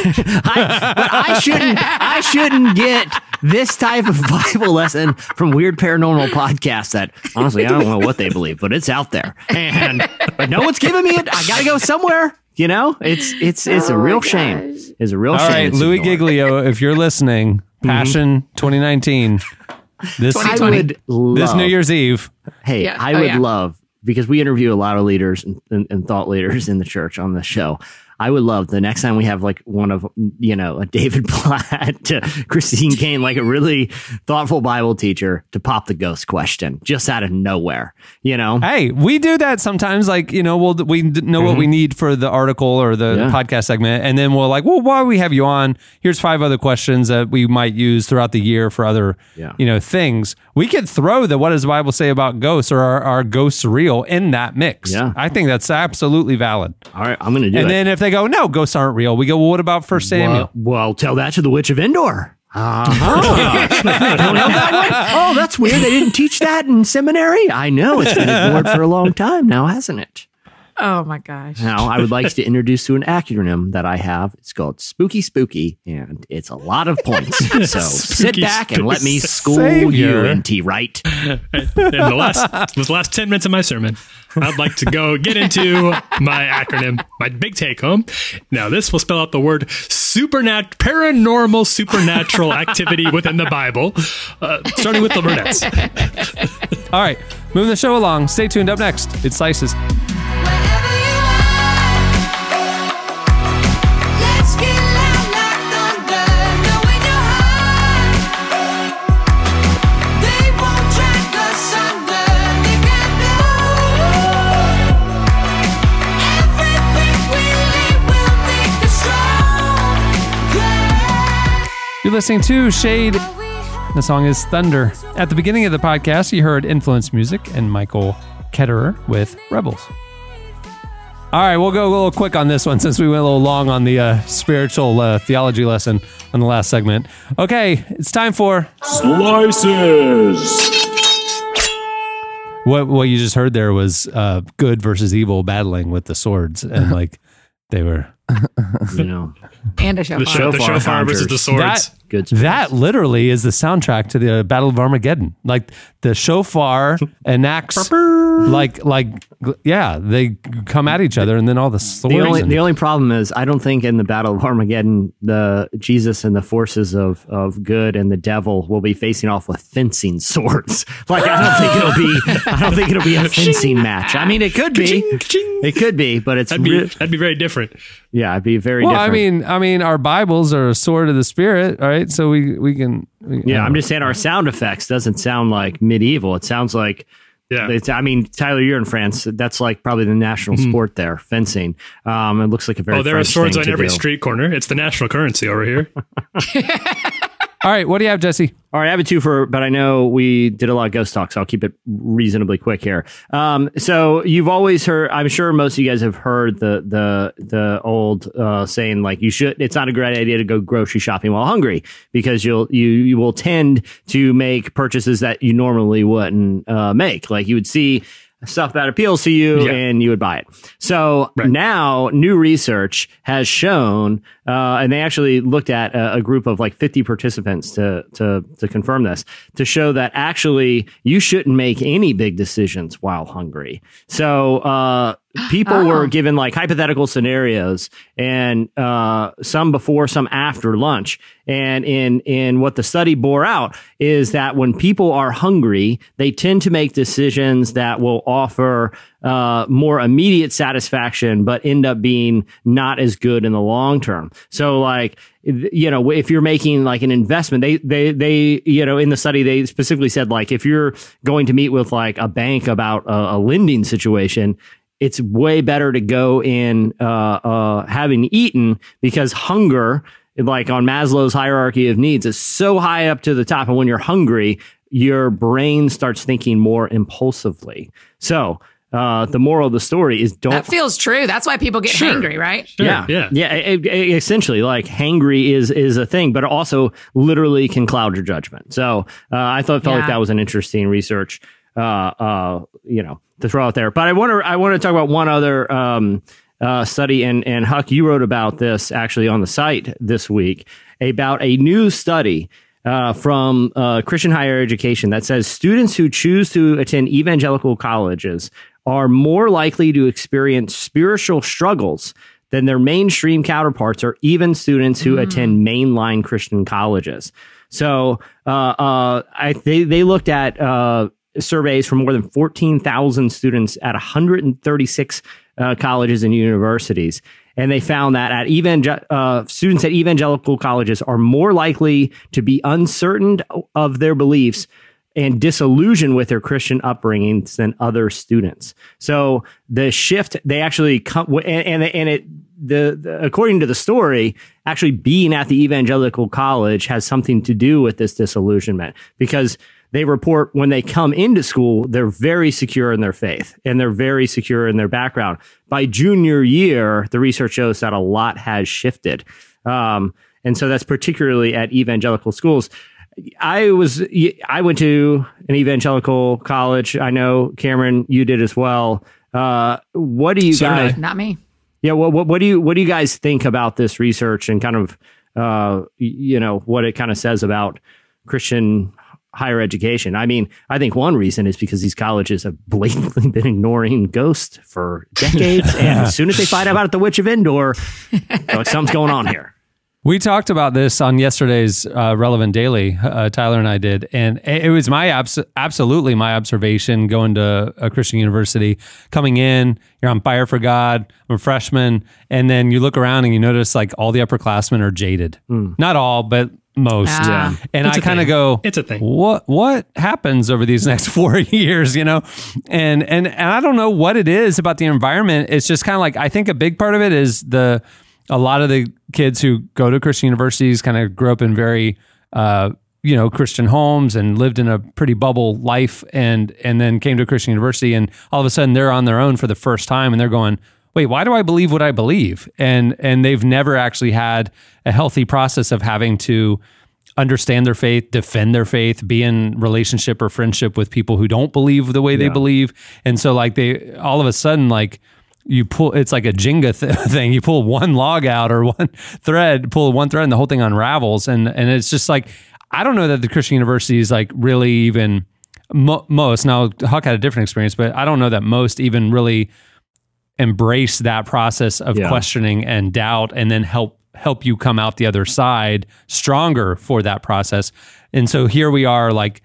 I, but I shouldn't. I shouldn't get this type of Bible lesson from weird paranormal podcasts that, honestly, I don't know what they believe, but it's out there, and but no one's giving me it. I got to go somewhere. You know, it's it's it's oh a real gosh. shame. It's a real All shame. right, It's Louis ignored. Giglio, if you're listening, Passion twenty nineteen, this I would love, this New Year's Eve. Hey, Yeah. I Oh, would yeah. love, because we interview a lot of leaders and, and, and thought leaders in the church on the show. I would love the next time we have like one of, you know, a David Platt to Christine Kane, like a really thoughtful Bible teacher, to pop the ghost question just out of nowhere, you know? Hey, we do that sometimes. Like, you know, we'll we d- know what we need for the article or the Yeah. podcast segment, and then we'll like, well, while we have you on, here's five other questions that we might use throughout the year for other, Yeah. you know, things. We could throw the what does the Bible say about ghosts, or are, are ghosts real, in that mix. Yeah. I think that's absolutely valid. All right, I'm going to do And it. then if they go, no, ghosts aren't real, we go, well, what about First Samuel? Well, well, tell that to the Witch of Endor. Uh-huh. Don't know that one? Oh, that's weird. They didn't teach that in seminary. I know. It's been ignored for a long time now, hasn't it? Oh my gosh. Now, I would like to introduce you an acronym that I have. It's called Spooky Spooky, and it's a lot of points. So sit back and let me school Savior. you, N T Wright. In the last the last ten minutes of my sermon, I'd like to go get into my acronym, my big take home. Now, this will spell out the word supernat paranormal supernatural activity within the Bible, uh, starting with the Burnett's. All right, moving the show along. Stay tuned. Up next, it's Slices. Wherever you are, let's get loud like thunder. Knowing your heart, they won't drag us under. They can do everything we leave will make us stronger. You're listening to Shade. The song is Thunder. At the beginning of the podcast, you heard Influence Music and Michael Ketterer with Rebels. All right, we'll go a little quick on this one since we went a little long on the uh, spiritual uh, theology lesson on the last segment. Okay, it's time for Slices. what what you just heard there was uh, good versus evil battling with the swords, and like they were You know, And a shofar. The, show, the Shofar shofar versus the hunters. swords. that. good spirits. That literally is the soundtrack to the Battle of Armageddon. Like the shofar enacts, like like yeah, they come at each other, and then all the swords. The only and- the only problem is I don't think in the Battle of Armageddon the Jesus and the forces of, of good and the devil will be facing off with fencing swords. Like I don't think it'll be I don't think it'll be a fencing match. I mean it could be. Ka-ching, ka-ching. It could be, but it's That'd be, re- that'd be very different. yeah, it'd be very well, different. I mean, I mean, our Bibles are a sword of the Spirit, all right? So we we can. We, Yeah, I'm just saying our sound effects doesn't sound like medieval. It sounds like Yeah. It's, I mean, Tyler, you're in France. That's like probably the national Mm-hmm. sport there, fencing. Um, it looks like a very Oh, there French are swords thing on to every do. street corner. It's the national currency over here. All right, what do you have, Jesse? All right, I have a twofer, but I know we did a lot of ghost talk, so I'll keep it reasonably quick here. Um, so you've always heard, I'm sure most of you guys have heard the the the old uh, saying, like, you should. It's not a great idea to go grocery shopping while hungry, because you'll you you will tend to make purchases that you normally wouldn't uh, make. Like, you would see stuff that appeals to you, Yeah. and you would buy it. So Right. now new research has shown, uh, and they actually looked at a, a group of like fifty participants to, to, to confirm this, to show that actually you shouldn't make any big decisions while hungry. So, uh, people Oh. were given like hypothetical scenarios, and uh, some before, some after lunch. And in in what the study bore out is that when people are hungry, they tend to make decisions that will offer uh, more immediate satisfaction, but end up being not as good in the long term. So, like, you know, if you're making like an investment, they they they you know, in the study they specifically said, like, if you're going to meet with like a bank about a, a lending situation, it's way better to go in uh, uh, having eaten, because hunger, like on Maslow's hierarchy of needs, is so high up to the top. And when you're hungry, your brain starts thinking more impulsively. So uh, the moral of the story is don't. That feels true. That's why people get Sure. hangry, right? Sure, yeah, yeah. yeah. it- it- essentially, like, hangry is is a thing, but it also literally can cloud your judgment. So uh, I thought felt like Yeah. that was an interesting research, uh, uh, you know, to throw out there. But I want to I want to talk about one other um, uh, study, and and Huck, you wrote about this actually on the site this week, about a new study uh, from uh, Christian Higher Education that says students who choose to attend evangelical colleges are more likely to experience spiritual struggles than their mainstream counterparts, or even students who Mm. attend mainline Christian colleges. So uh, uh, I, they, they looked at uh, surveys from more than fourteen thousand students at one hundred thirty-six uh, colleges and universities. And they found that at evangel- uh, students at evangelical colleges are more likely to be uncertain of their beliefs and disillusioned with their Christian upbringings than other students. So the shift, they actually come, and, and, and it, the, the, according to the story, actually being at the evangelical college has something to do with this disillusionment, because they report when they come into school, they're very secure in their faith and they're very secure in their background. By junior year, the research shows that a lot has shifted. Um, and so that's particularly at evangelical schools. I was, I went to an evangelical college. I know, Cameron, you did as well. Uh, what do you So did guys, I. Not me. yeah, what, what, what do you, what do you guys think about this research, and kind of, uh, you know, what it kind of says about Christian higher education? I mean, I think one reason is because these colleges have blatantly been ignoring ghosts for decades. And as soon as they find out about the Witch of Endor, they're like, something's going on here. We talked about this on yesterday's uh, Relevant Daily. Uh, Tyler and I did, and it was my abs- absolutely my observation going to a Christian university. Coming in, you're on fire for God. I'm a freshman, and then you look around and you notice like all the upperclassmen are jaded. Not all, but most. Ah. And It's I a kind of thing. go, It's a thing. What what happens over these next four years? You know, and and and I don't know what it is about the environment. It's just kind of like, I think a big part of it is the. A lot of the kids who go to Christian universities kind of grew up in very, uh, you know, Christian homes and lived in a pretty bubble life, and and then came to a Christian university, and all of a sudden they're on their own for the first time, and they're going, wait, why do I believe what I believe? And and they've never actually had a healthy process of having to understand their faith, defend their faith, be in relationship or friendship with people who don't believe the way they Yeah. believe, and so like they all of a sudden like. You pull, it's like a Jenga th- thing. You pull one log out or one thread, pull one thread and the whole thing unravels. And, and it's just like, I don't know that the Christian university is like really even mo- most, now Huck had a different experience, but I don't know that most even really embrace that process of Yeah. questioning and doubt, and then help, help you come out the other side stronger for that process. And so here we are, like,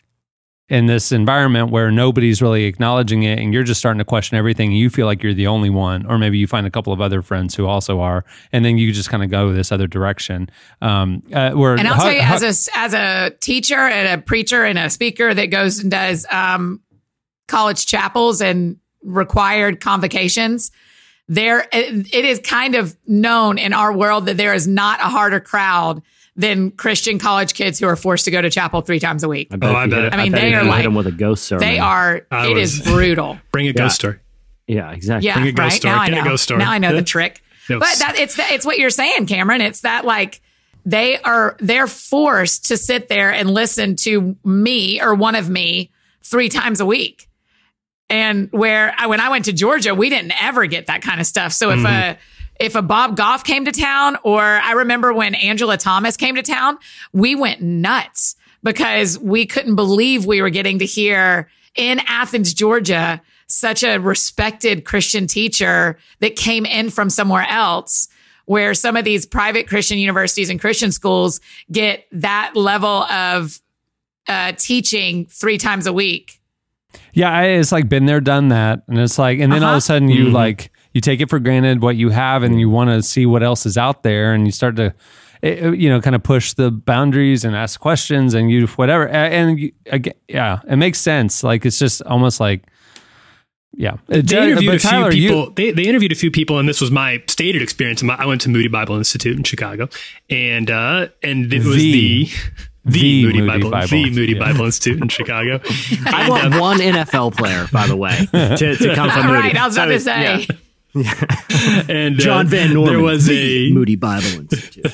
in this environment where nobody's really acknowledging it, and you're just starting to question everything, and you feel like you're the only one, or maybe you find a couple of other friends who also are, and then you just kind of go this other direction. Um, uh, where And I'll Huck- tell you, Huck- as a as a teacher and a preacher and a speaker that goes and does um, college chapels and required convocations, there it, it is kind of known in our world that there is not a harder crowd than Christian college kids who are forced to go to chapel three times a week. I, bet Oh, if I you bet. hit- I mean, bet they if are you hit like- them with a ghost sermon. They are, I it was- is brutal. Bring a ghost Yeah. story. Yeah, exactly. Yeah, Bring a ghost right. story. Now I Get a know. ghost story. Now I know Yeah. the trick. Yes. But that it's that it's what you're saying, Cameron. It's that like they are they're forced to sit there and listen to me or one of me three times a week. And where I, when I went to Georgia, we didn't ever get that kind of stuff. So if a if a Bob Goff came to town, or I remember when Angela Thomas came to town, we went nuts because we couldn't believe we were getting to hear in Athens, Georgia, such a respected Christian teacher that came in from somewhere else, where some of these private Christian universities and Christian schools get that level of uh, teaching three times a week. Yeah, I, it's like been there, done that, and it's like, and then all of Uh-huh. a sudden you like you take it for granted what you have, and you want to see what else is out there, and you start to, eh, you know, kind of push the boundaries and ask questions, and you whatever, A- and you, again, yeah, it makes sense. Like it's just almost like, yeah. They interviewed But a few Tyler, you- people. They, they interviewed a few people, and this was my stated experience. My- I went to Moody Bible Institute in Chicago, and uh, and it was The- the the, the Moody, Moody Bible, Bible the Moody yeah. Bible Institute in Chicago. I want one N F L player, by the way, to, to come from Moody. Right, I was about So, to say. yeah. And uh, John Van Norman. There was the a Moody Bible Institute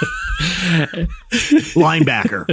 linebacker.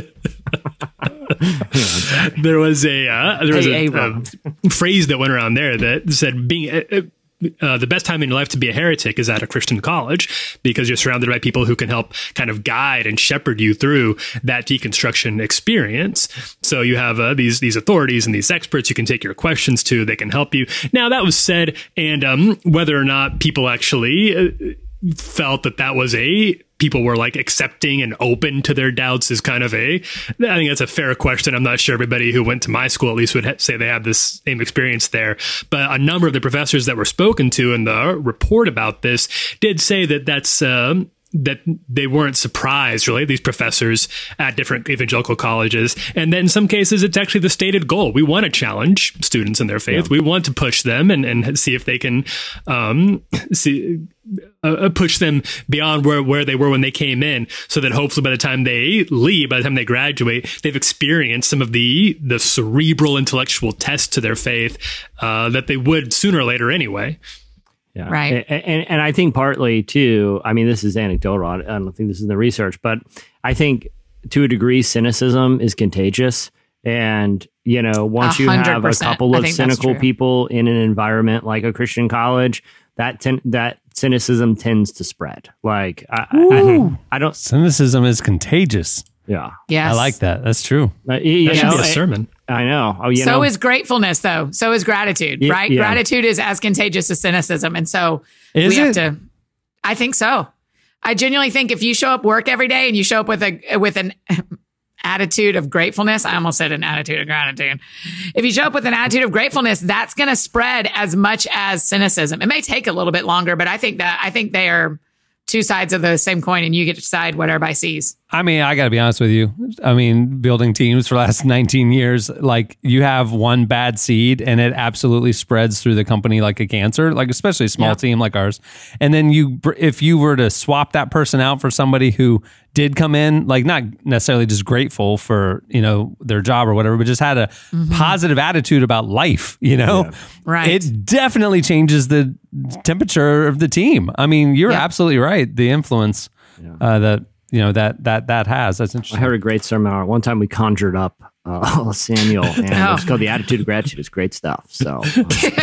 there was a uh, there was Hey, a, hey, Rob. a phrase that went around there that said being uh, uh, the best time in your life to be a heretic is at a Christian college, because you're surrounded by people who can help kind of guide and shepherd you through that deconstruction experience. So you have uh, these these authorities and these experts you can take your questions to. They can help you. Now that was said, and um, whether or not people actually uh, felt that that was a people were like accepting and open to their doubts is kind of a, I think that's a fair question. I'm not sure everybody who went to my school at least would ha- say they had this same experience there, but a number of the professors that were spoken to in the report about this did say that that's, um, that they weren't surprised, really, these professors at different evangelical colleges. And then in some cases, it's actually the stated goal. We want to challenge students in their faith. Yeah. We want to push them and, and see if they can um, see, uh, push them beyond where, where they were when they came in, so that hopefully by the time they leave, by the time they graduate, they've experienced some of the, the cerebral intellectual tests to their faith uh, that they would sooner or later anyway. Yeah. Right. And, and, and I think partly too, I mean, this is anecdotal. I don't think this is in the research, but I think to a degree, cynicism is contagious. And, you know, once you have a one hundred percent. couple I of think that's cynical true. people in an environment like a Christian college, that ten, that cynicism tends to spread. Like, I, I, I don't, cynicism is contagious. yeah. Yes. I like that. That's true. Uh, you, you That should know, be a I- sermon. I know. Oh, you so know. is gratefulness, though. So is gratitude, Yeah, right? yeah. Gratitude is as contagious as cynicism. And so Is we have it? to, I think so. I genuinely think if you show up work every day and you show up with a, with an attitude of gratefulness, I almost said an attitude of gratitude. If you show up with an attitude of gratefulness, that's going to spread as much as cynicism. It may take a little bit longer, but I think that, I think they are two sides of the same coin, and you get to decide what everybody sees. I mean, I got to be honest with you. I mean, building teams for the last nineteen years, like you have one bad seed and it absolutely spreads through the company like a cancer, like especially a small Yeah. team like ours. And then you, if you were to swap that person out for somebody who did come in, like not necessarily just grateful for, you know, their job or whatever, but just had a positive attitude about life, you know, Right. it definitely changes the temperature of the team. I mean, you're Yeah. absolutely right. The influence uh, that, you know, that that that has. That's I interesting. heard a great sermon on it. One time we conjured up uh, Samuel, and Oh. it's called The Attitude of Gratitude. It's great stuff. So, uh,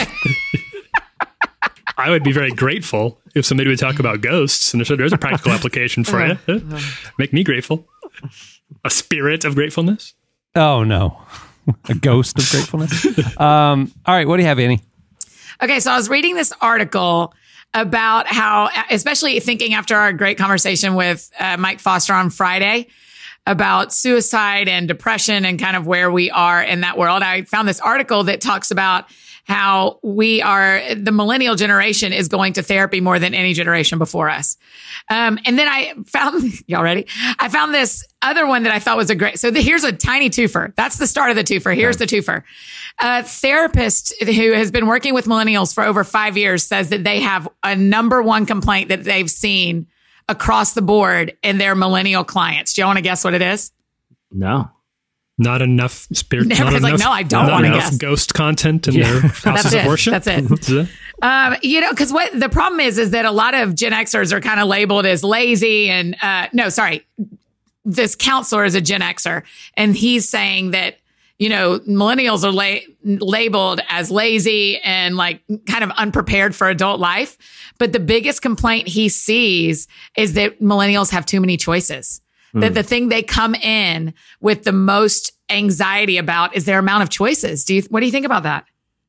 I would be very grateful if somebody would talk about ghosts, and there's, there's a practical application for you. Make me grateful. A spirit of gratefulness. Oh no, a ghost of gratefulness. Um, all right, what do you have, Annie? Okay, so I was reading this article about how, especially thinking after our great conversation with uh, Mike Foster on Friday about suicide and depression and kind of where we are in that world. I found this article that talks about how we are, the millennial generation is going to therapy more than any generation before us. Um, and then I found, y'all ready? I found this other one that I thought was a great, so the, here's a tiny twofer. That's the start of the twofer. Here's the twofer. A therapist who has been working with millennials for over five years says that they have a number one complaint that they've seen across the board in their millennial clients. Do you want to guess what it is? No. Not enough spirit. Not Everybody's like, enough, no, I don't not wanna enough guess. ghost content in Yeah. their houses That's of it. worship. That's it. That's it. Um, you know, because what the problem is, is that a lot of Gen Xers are kind of labeled as lazy and, uh, no, sorry. This counselor is a Gen Xer, and he's saying that, you know, millennials are la- labeled as lazy and like kind of unprepared for adult life. But the biggest complaint he sees is that millennials have too many choices. Mm. That the thing they come in with the most anxiety about is their amount of choices. Do you, what do you think about that?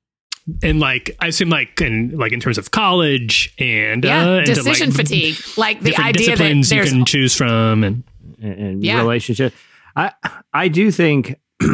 And like, I assume like in like in terms of college and Yeah, uh, and to, decision like, fatigue, like the different idea that disciplines you there's can choose from, and and, and Yeah. relationship. I I do think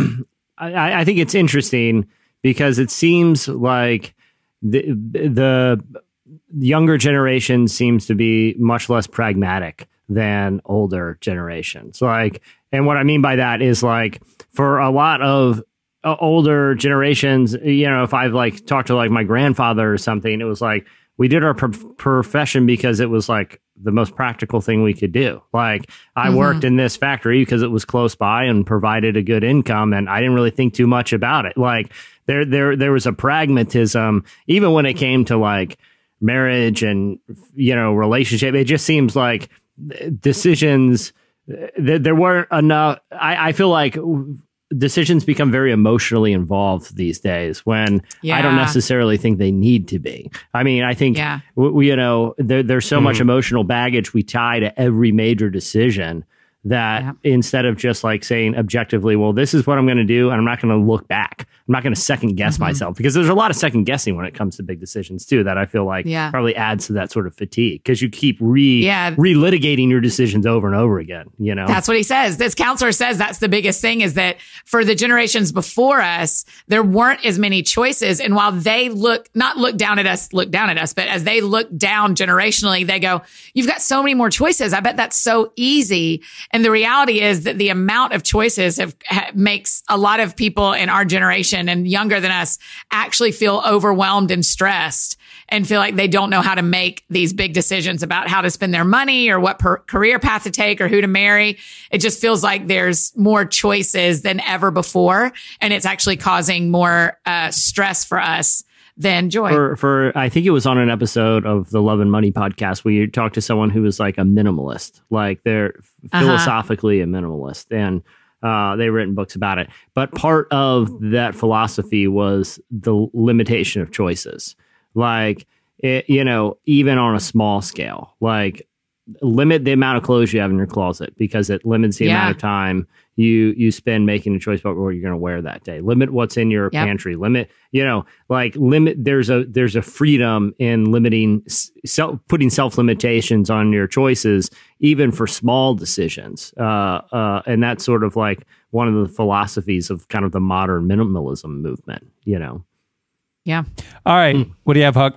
I, I think it's interesting because it seems like the the younger generation seems to be much less pragmatic than older generations. Like, and what I mean by that is like for a lot of uh, older generations, you know, if I've like talked to like my grandfather or something, it was like we did our pro- profession because it was like the most practical thing we could do. Like I Mm-hmm. worked in this factory because it was close by and provided a good income, and I didn't really think too much about it. Like there, there, there was a pragmatism, even when it came to like marriage and, you know, relationship. It just seems like decisions, th- there weren't enough. I, I feel like decisions become very emotionally involved these days when I don't Yeah. necessarily think they need to be. I mean, I think, Yeah. w- we, you know, there, there's so much emotional baggage we tie to every major decision that Yeah. instead of just like saying objectively, well, this is what I'm going to do, and I'm not going to look back. I'm not going to second guess Mm-hmm. myself, because there's a lot of second guessing when it comes to big decisions too, that I feel like Yeah. probably adds to that sort of fatigue, because you keep re Yeah. relitigating your decisions over and over again, you know? That's what he says. This counselor says that's the biggest thing, is that for the generations before us, there weren't as many choices. And while they look, not look down at us, look down at us, but as they look down generationally, they go, you've got so many more choices. I bet that's so easy. And the reality is that the amount of choices have, ha, makes a lot of people in our generation and younger than us actually feel overwhelmed and stressed, and feel like they don't know how to make these big decisions about how to spend their money or what per- career path to take or who to marry. It just feels like there's more choices than ever before. And it's actually causing more uh, stress for us than joy. For, for, I think it was on an episode of the Love and Money podcast where you talked to someone who was like a minimalist, like they're Uh-huh. philosophically a minimalist, and uh, they've written books about it. But part of that philosophy was the limitation of choices. Like, it, you know, even on a small scale, like limit the amount of clothes you have in your closet, because it limits the Yeah. amount of time you you spend making a choice about what you're going to wear that day. Limit what's in your Yep. pantry. Limit, you know, like limit. There's a there's a freedom in limiting, self, putting self limitations on your choices, even for small decisions. Uh, uh, and that's sort of like one of the philosophies of kind of the modern minimalism movement. You know. yeah. All right. What do you have, Huck?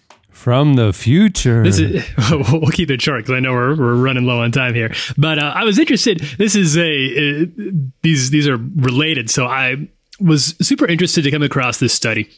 From the future. This is, we'll keep it short because I know we're, we're running low on time here. But uh, I was interested. This is a uh, these these are related. So I was super interested to come across this study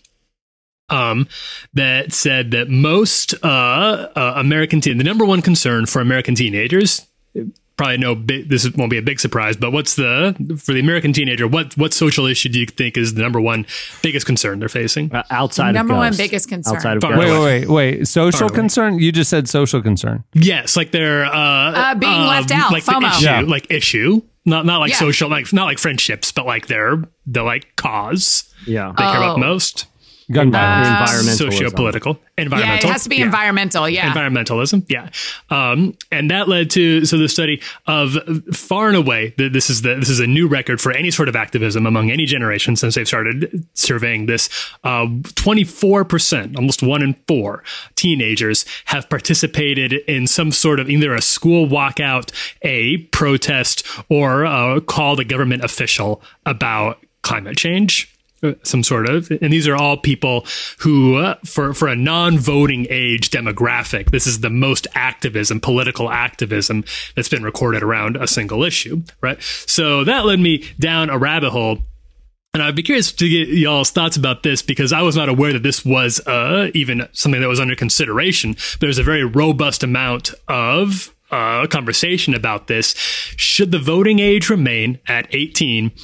um, that said that most uh, uh, American teen, the number one concern for American teenagers. Probably no big, this won't be a big surprise, but what's the, for the American teenager, what, what social issue do you think is the number one biggest concern they're facing? Uh, outside Number of one ghosts. biggest concern. Outside of Far Wait, ghosts. wait, wait, wait. Social Far away. concern? You just said social concern. Yes, like they're, uh, Uh, being left out, like the FOMO. issue, Yeah. like issue, not, not like Yeah. social, like, not like friendships, but like their, the like cause Yeah. they care about Oh. most. Gun Uh, violence. environmentalism. Socio-political, environmental. Yeah, it has to be Yeah. environmental. Yeah. Environmentalism, yeah, um, and that led to so the study of far and away. th- This is the this is a new record for any sort of activism among any generation since they've started surveying this. Twenty-four percent, almost one in four teenagers have participated in some sort of either a school walkout, a protest, or uh, called a government official about climate change. some sort of, and these are all people who, uh, for for a non-voting age demographic, this is the most activism, political activism that's been recorded around a single issue, right? So that led me down a rabbit hole. And I'd be curious to get y'all's thoughts about this, because I was not aware that this was uh, even something that was under consideration. There's a very robust amount of uh, conversation about this. Should the voting age remain at eighteen,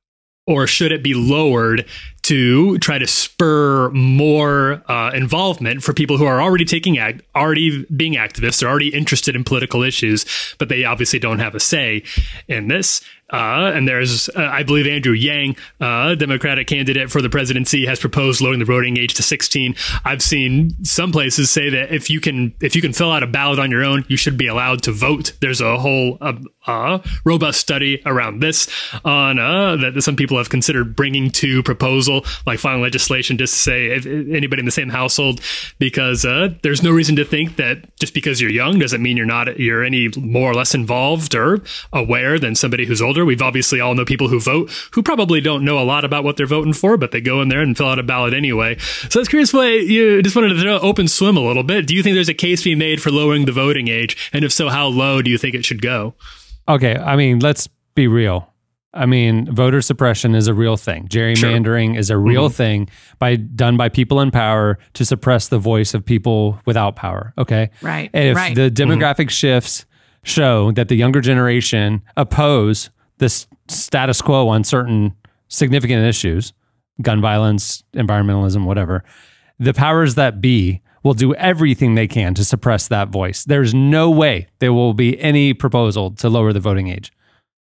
or should it be lowered to try to spur more uh, involvement for people who are already taking act, already being activists, they're already interested in political issues, but they obviously don't have a say in this? Uh, and there's, uh, I believe, Andrew Yang, uh, Democratic candidate for the presidency, has proposed lowering the voting age to sixteen. I've seen some places say that if you can, if you can fill out a ballot on your own, you should be allowed to vote. There's a whole uh, uh, robust study around this on uh, that some people have considered bringing to proposal, like final legislation, just to say if, if anybody in the same household, because uh, there's no reason to think that just because you're young doesn't mean you're not you're any more or less involved or aware than somebody who's older. We've obviously all know people who vote who probably don't know a lot about what they're voting for, but they go in there and fill out a ballot anyway. So I was curious why you just wanted to throw open swim a little bit. Do you think there's a case to be made for lowering the voting age? And if so, how low do you think it should go? Okay, I mean, let's be real. I mean, voter suppression is a real thing. Gerrymandering sure. is a real mm-hmm. thing by done by people in power to suppress the voice of people without power. Okay, right. And if right. the demographic mm-hmm. shifts show that the younger generation oppose this status quo on certain significant issues, gun violence, environmentalism, whatever, the powers that be will do everything they can to suppress that voice. There's no way there will be any proposal to lower the voting age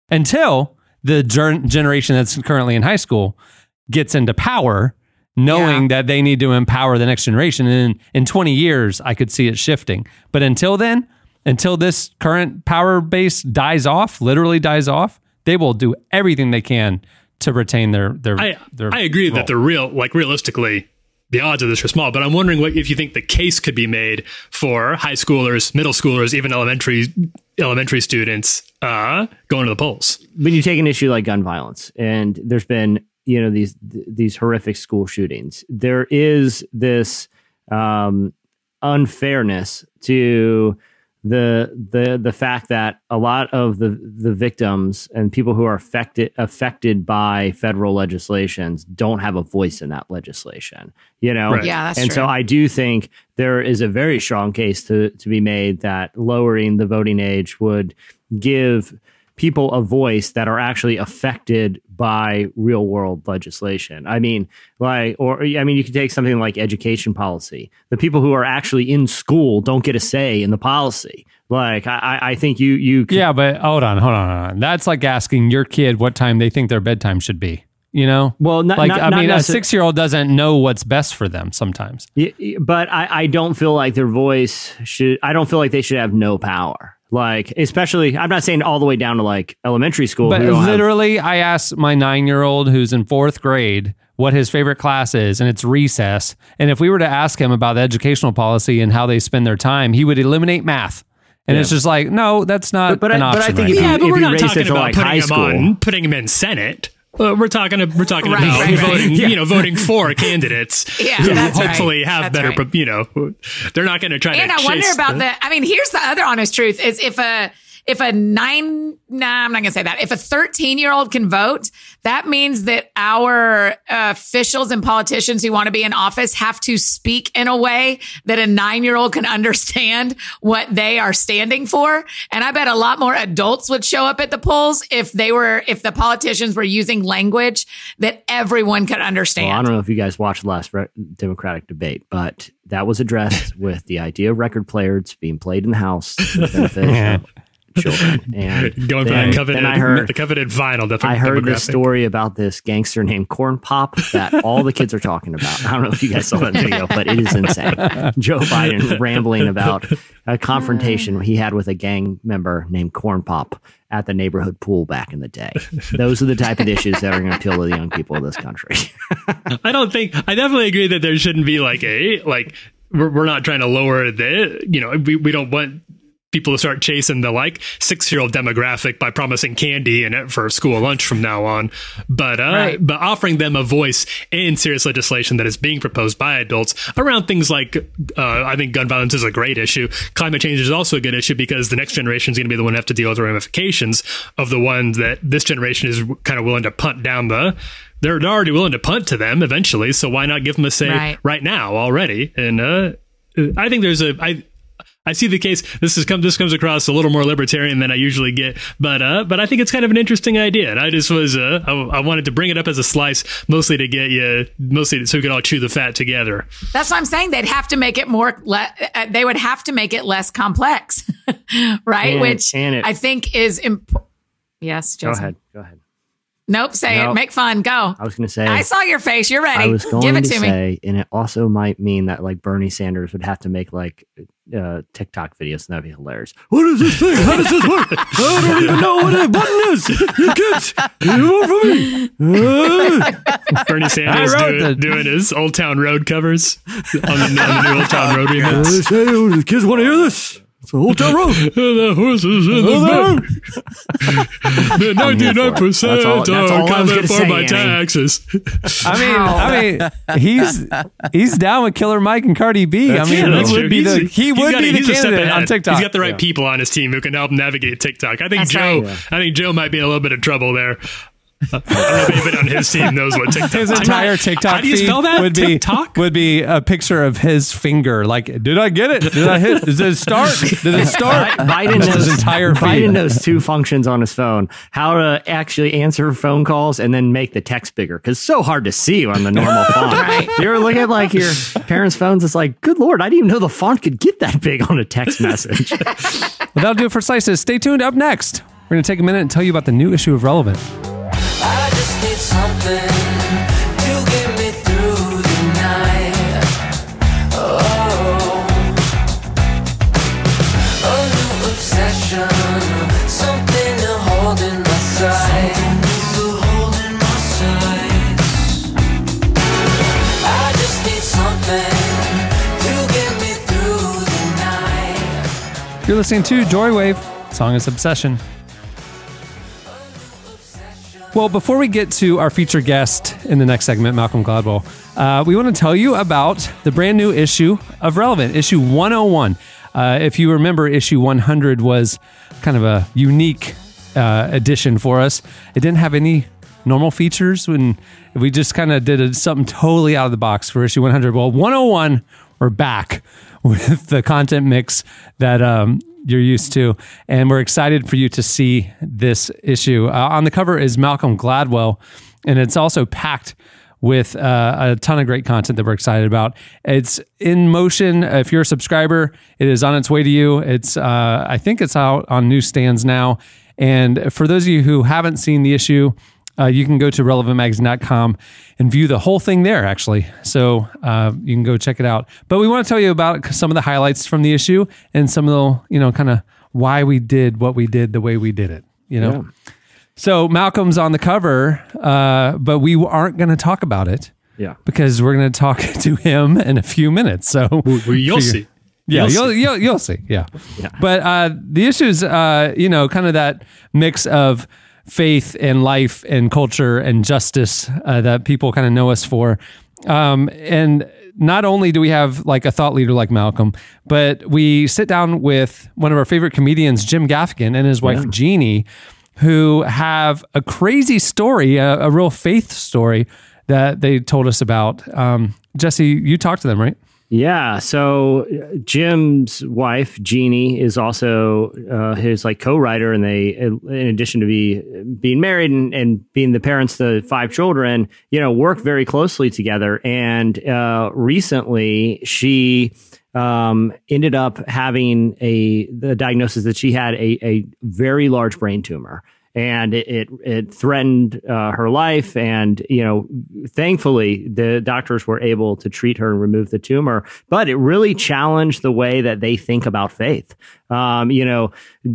until the ger- generation that's currently in high school gets into power, knowing yeah. that they need to empower the next generation. And in, in twenty years, I could see it shifting. But until then, until this current power base dies off, literally dies off, they will do everything they can to retain their their. I, their I agree role. that the real, like realistically, the odds of this are small. But I'm wondering what if you think the case could be made for high schoolers, middle schoolers, even elementary elementary students uh, going to the polls. When you take an issue like gun violence, and there's been you know these these horrific school shootings, there is this um, unfairness to the the the fact that a lot of the the victims and people who are affected affected by federal legislations don't have a voice in that legislation, you know. Right. Yeah, that's and true. so I do think there is a very strong case to to be made that lowering the voting age would give people a voice that are actually affected by real world legislation. I mean, like, or I mean, you could take something like education policy. The people who are actually in school don't get a say in the policy. Like, I, I think you, you. Could, yeah, but hold on, hold on, hold on. That's like asking your kid what time they think their bedtime should be. You know, well, not, like not, I not mean, necessar- a six-year-old doesn't know what's best for them sometimes. Yeah, but I, I don't feel like their voice should. I don't feel like they should have no power. Like, especially, I'm not saying all the way down to like elementary school. But literally, have, I asked my nine-year-old who's in fourth grade what his favorite class is, and it's recess. And if we were to ask him about the educational policy and how they spend their time, he would eliminate math. And yeah. it's just like, no, that's not but, but an I, option. But I think right if yeah, you, but if we're you not raise talking it to about like putting high him school, on, putting him in Senate. Uh, we're talking. We're talking right, about right, right. voting. Yeah. You know, voting for candidates yeah, who that's hopefully right. have That's better. right. You know, they're not going to try and to. I wonder chase about the, the. I mean, here's the other honest truth: is if a if a nine, nah, I'm not going to say that. If a thirteen year old can vote, that means that our uh, officials and politicians who want to be in office have to speak in a way that a nine year old can understand what they are standing for. And I bet a lot more adults would show up at the polls if they were, if the politicians were using language that everyone could understand. Well, I don't know if you guys watched the last re- Democratic debate, but that was addressed with the idea of record players being played in the House for the benefit of children. And going for then, the coveted, then I heard, the coveted vinyl. Def- I heard this demographic. story about this gangster named Corn Pop that all the kids are talking about. I don't know if you guys saw that video, but it is insane. Joe Biden rambling about a confrontation he had with a gang member named Corn Pop at the neighborhood pool back in the day. Those are the type of issues that are going to appeal to the young people of this country. I don't think, I definitely agree that there shouldn't be like a, like, we're, we're not trying to lower the, you know, we, we don't want people start chasing the like six year old demographic by promising candy and it for school lunch from now on. But, uh, Right. but offering them a voice in serious legislation that is being proposed by adults around things like, uh, I think gun violence is a great issue. Climate change is also a good issue because the next generation is going to be the one to have to deal with the ramifications of the ones that this generation is kind of willing to punt down the, they're already willing to punt to them eventually. So why not give them a say Right. right now already? And, uh, I think there's a, I, I see the case. This is come. This comes across a little more libertarian than I usually get, but uh, but I think it's kind of an interesting idea. And I just was uh, I, I wanted to bring it up as a slice, mostly to get you, mostly so we could all chew the fat together. That's what I'm saying. They'd have to make it more. Le- uh, they would have to make it less complex, right? And- Which and it- I think is important. Yes, Go Jason. ahead. Go ahead. Nope. Say No. it. Make fun. Go. I was going to say. I saw your face. You're ready. I was going Give it to, to me. say, and it also might mean that like Bernie Sanders would have to make like uh, TikTok videos, and that'd be hilarious. What is this thing? How does this work? I don't even know what a button is. You kids, you vote for me. Uh, Bernie Sanders wrote do, the- doing his Old Town Road covers on the, on the new Old Town Road remix. they say, oh, the kids want to hear this. It's a whole town road. The horses in the back. ninety-nine percent That's all- that's all are I was coming gonna for say, my Annie. taxes. I mean, I mean, he's he's down with Killer Mike and Cardi B. That's I mean, true, he that's would true. be the He's- he he's would got be a- the he's a step candidate ahead. on TikTok. He's got the right people on his team who can help navigate TikTok. I think That's Joe. right. I think Joe might be in a little bit of trouble there. I don't know if anybody on his team knows what TikTok His is. entire TikTok How do you feed spell that? would be TikTok? would be a picture of his finger. Like, did I get it? Did I hit? Did it start? Did it start? Biden That's knows his entire feed. Biden knows two functions on his phone: how to actually answer phone calls and then make the text bigger. Because it's so hard to see on the normal font. Right. You ever look at like your parents' phones? It's like, good lord, I didn't even know the font could get that big on a text message. Well, that'll do it for Slices. Stay tuned. Up next, we're going to take a minute and tell you about the new issue of Relevant. I just need something to get me through the night. Oh, a new obsession, something to hold in my sight. Something to hold in my sights. I just need something to get me through the night. You're listening to Joywave. Song is Obsession. Well, before we get to our featured guest in the next segment, Malcolm Gladwell, uh, we want to tell you about the brand new issue of Relevant, issue one oh one. Uh, if you remember, issue one hundred was kind of a unique uh, edition for us. It didn't have any normal features, and we just kind of did a, something totally out of the box for issue one hundred. Well, one oh one, we're back with the content mix that um, you're used to, and we're excited for you to see this issue. Uh, on the cover is Malcolm Gladwell, and it's also packed with uh, a ton of great content that we're excited about. It's in motion. If you're a subscriber, it is on its way to you. It's uh, I think it's out on newsstands now. And for those of you who haven't seen the issue, uh, you can go to relevant magazine dot com and view the whole thing there, actually. So uh, you can go check it out. But we want to tell you about some of the highlights from the issue and some of the, you know, kind of why we did what we did the way we did it, you know? Yeah. So Malcolm's on the cover, uh, but we aren't going to talk about it. Yeah. Because we're going to talk to him in a few minutes. So Well, you'll see. yeah, You'll you'll, see. you'll you'll see. Yeah. Yeah. But uh, the issues, uh, you know, kind of that mix of faith and life and culture and justice uh, that people kind of know us for. Um, and not only do we have like a thought leader like Malcolm, but we sit down with one of our favorite comedians, Jim Gaffigan, and his wife, Yeah. Jeannie, who have a crazy story, a, a real faith story that they told us about. Um, Jesse, you talked to them, right? Yeah. So uh, Jim's wife, Jeannie, is also uh, his like co-writer, and they, in addition to be being married and, and being the parents to five children, you know, work very closely together. And uh, recently, she um, ended up having a the diagnosis that she had a a very large brain tumor. and it it, it threatened uh, her life. And you know, thankfully, the doctors were able to treat her and remove the tumor. But it really challenged the way that they think about faith. Um, you know,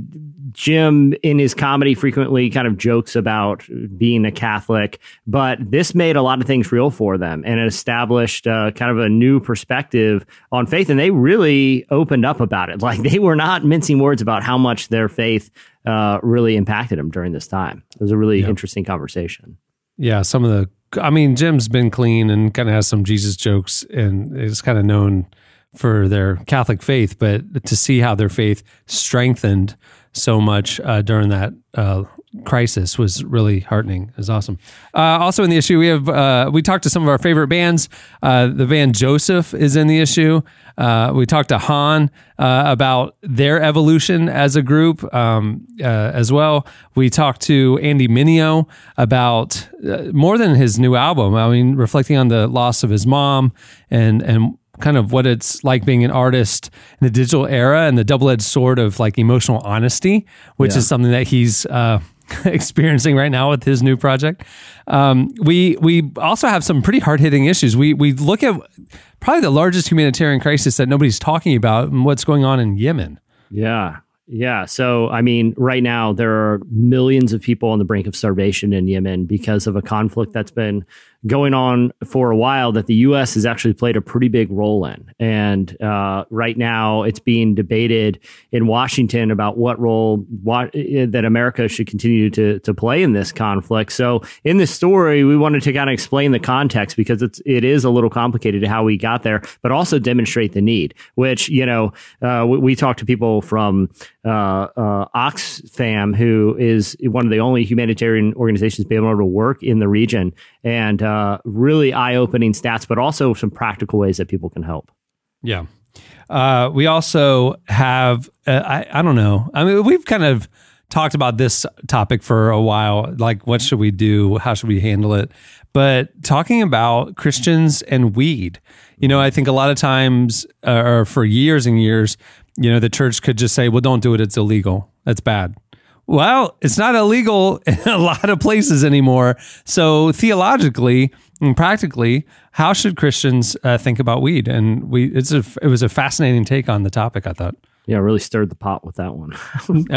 Jim in his comedy frequently kind of jokes about being a Catholic, but this made a lot of things real for them, and it established uh, kind of a new perspective on faith. And they really opened up about it. Like, they were not mincing words about how much their faith uh, really impacted them during this time. It was a really yep. interesting conversation. Yeah, some of the, I mean, Jim's been clean and kind of has some Jesus jokes, and is kind of known for their Catholic faith, but to see how their faith strengthened so much uh, during that uh, crisis was really heartening. It was awesome. Uh, also in the issue, we have uh, we talked to some of our favorite bands. Uh, the band Joseph is in the issue. Uh, we talked to Han uh, about their evolution as a group um, uh, as well. We talked to Andy Mineo about uh, more than his new album. I mean, reflecting on the loss of his mom and and kind of what it's like being an artist in the digital era, and the double-edged sword of like emotional honesty, which yeah. is something that he's uh, experiencing right now with his new project. Um, we we also have some pretty hard-hitting issues. We we look at probably the largest humanitarian crisis that nobody's talking about, and what's going on in Yemen. Yeah. Yeah. So, I mean, right now there are millions of people on the brink of starvation in Yemen because of a conflict that's been going on for a while that the U S has actually played a pretty big role in. And uh, right now it's being debated in Washington about what role what, that America should continue to, to play in this conflict. So in this story, we wanted to kind of explain the context, because it's, it is a little complicated how we got there, but also demonstrate the need, which, you know, uh, we, we talked to people from uh, uh, Oxfam, who is one of the only humanitarian organizations being able to work in the region, and uh, really eye-opening stats, but also some practical ways that people can help. Yeah. Uh, we also have, uh, I, I don't know. I mean, we've kind of talked about this topic for a while, like what should we do? How should we handle it? But talking about Christians and weed, you know, I think a lot of times, uh, or for years and years, you know, the church could just say, well, don't do it. It's illegal. That's bad. Well, it's not illegal in a lot of places anymore. So theologically and practically, how should Christians uh, think about weed? And we, it's a, it was a fascinating take on the topic, I thought. Yeah, really stirred the pot with that one.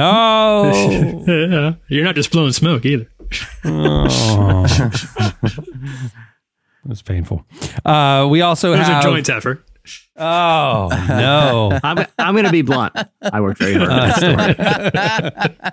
Oh, yeah. You're not just blowing smoke either. Oh. It was painful. Uh, we also it was have a joint effort. Oh no! I'm I'm going to be blunt. I worked very hard on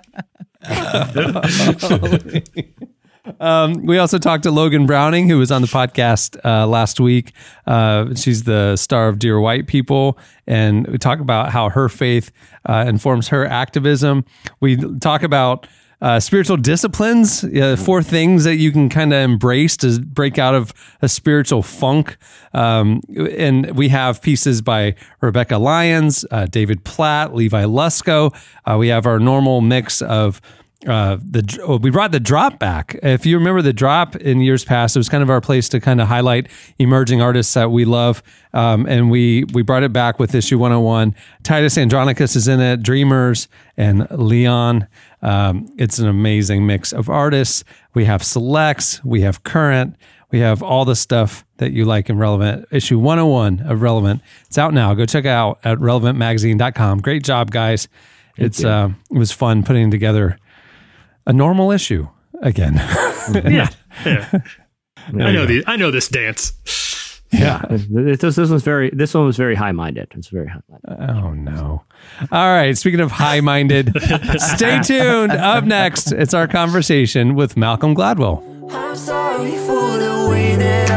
this story. um, we also talked to Logan Browning, who was on the podcast uh, last week. Uh, she's the star of Dear White People, and we talk about how her faith uh, informs her activism. We talk about Uh, spiritual disciplines, uh, four things that you can kind of embrace to break out of a spiritual funk. Um, and we have pieces by Rebecca Lyons, uh, David Platt, Levi Lusko. Uh, we have our normal mix of uh, the, oh, we brought the drop back. If you remember the drop in years past, it was kind of our place to kind of highlight emerging artists that we love. Um, and we, we brought it back with issue one oh one. Titus Andronicus is in it, Dreamers, and Leon. Um, it's an amazing mix of artists. We have selects, we have current, we have all the stuff that you like in Relevant. Issue one oh one of Relevant. It's out now. Go check it out at relevant magazine dot com. Great job, guys. Thank it's uh, it was fun putting together a normal issue again. yeah, yeah. I know the I know this dance. Yeah, this, this was very. This one was very high-minded. It's very high-minded. Oh no! All right. Speaking of high-minded, stay tuned. Up next, it's our conversation with Malcolm Gladwell. I'm sorry for the way that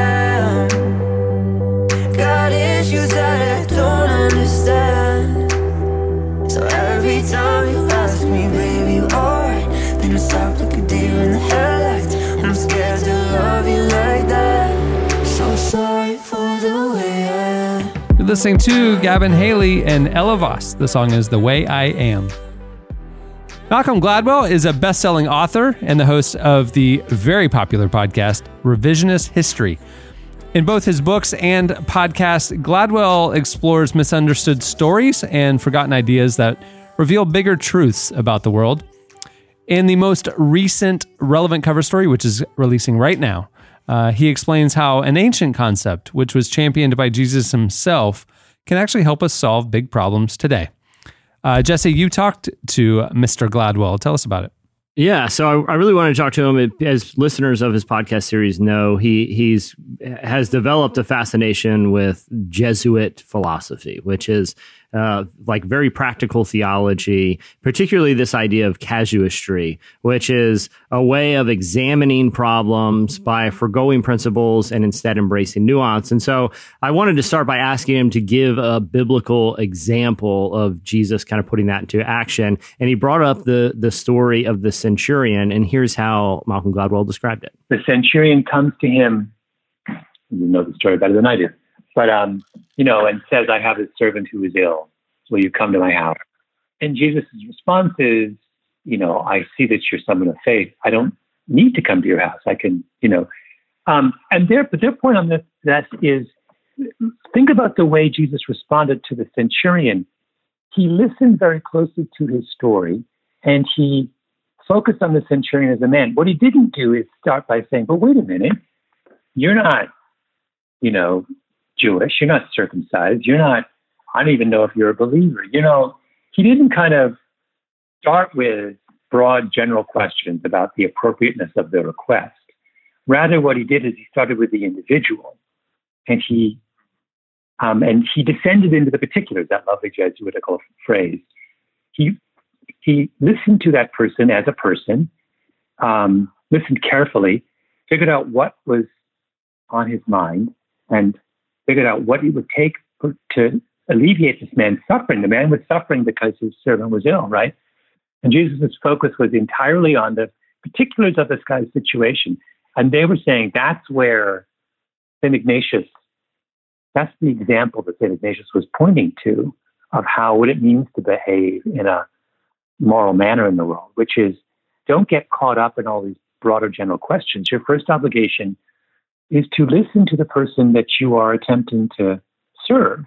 I am. Got issues that I don't understand. So every time you ask me, baby, you alright? Then I stop like a deer in the headlights. I'm scared to love you like that. So sorry for the way I am. You're listening to Gavin Haley and Ella Voss. The song is The Way I Am. Malcolm Gladwell is a best-selling author and the host of the very popular podcast, Revisionist History. In both his books and podcasts, Gladwell explores misunderstood stories and forgotten ideas that reveal bigger truths about the world. In the most recent relevant cover story, which is releasing right now, uh, he explains how an ancient concept, which was championed by Jesus himself, can actually help us solve big problems today. Uh, Jesse, you talked to Mister Gladwell. Tell us about it. Yeah, so I, I really want to talk to him. As listeners of his podcast series know, he he's has developed a fascination with Jesuit philosophy, which is uh, like very practical theology, particularly this idea of casuistry, which is a way of examining problems by foregoing principles and instead embracing nuance. And so I wanted to start by asking him to give a biblical example of Jesus kind of putting that into action. And he brought up the the story of the centurion, and here's how Malcolm Gladwell described it. The centurion comes to him, you know the story better than I do, but, um, you know, and says, I have a servant who is ill. Will you come to my house? And Jesus' response is, you know, I see that you're someone of faith. I don't need to come to your house. I can, you know, um, and their, but their point on this that is, think about the way Jesus responded to the centurion. He listened very closely to his story, and he focused on the centurion as a man. What he didn't do is start by saying, but wait a minute, you're not, you know, Jewish, you're not circumcised, you're not, I don't even know if you're a believer. You know, he didn't kind of start with broad general questions about the appropriateness of the request. Rather, what he did is he started with the individual, and he um, and he descended into the particulars, that lovely Jesuitical phrase. He he listened to that person as a person, um, listened carefully, figured out what was on his mind, and figured out what it would take for, to alleviate this man's suffering. The man was suffering because his servant was ill, right? And Jesus' focus was entirely on the particulars of this guy's situation. And they were saying that's where Saint Ignatius, that's the example that Saint Ignatius was pointing to of how, what it means to behave in a moral manner in the world, which is don't get caught up in all these broader general questions. Your first obligation is to listen to the person that you are attempting to serve.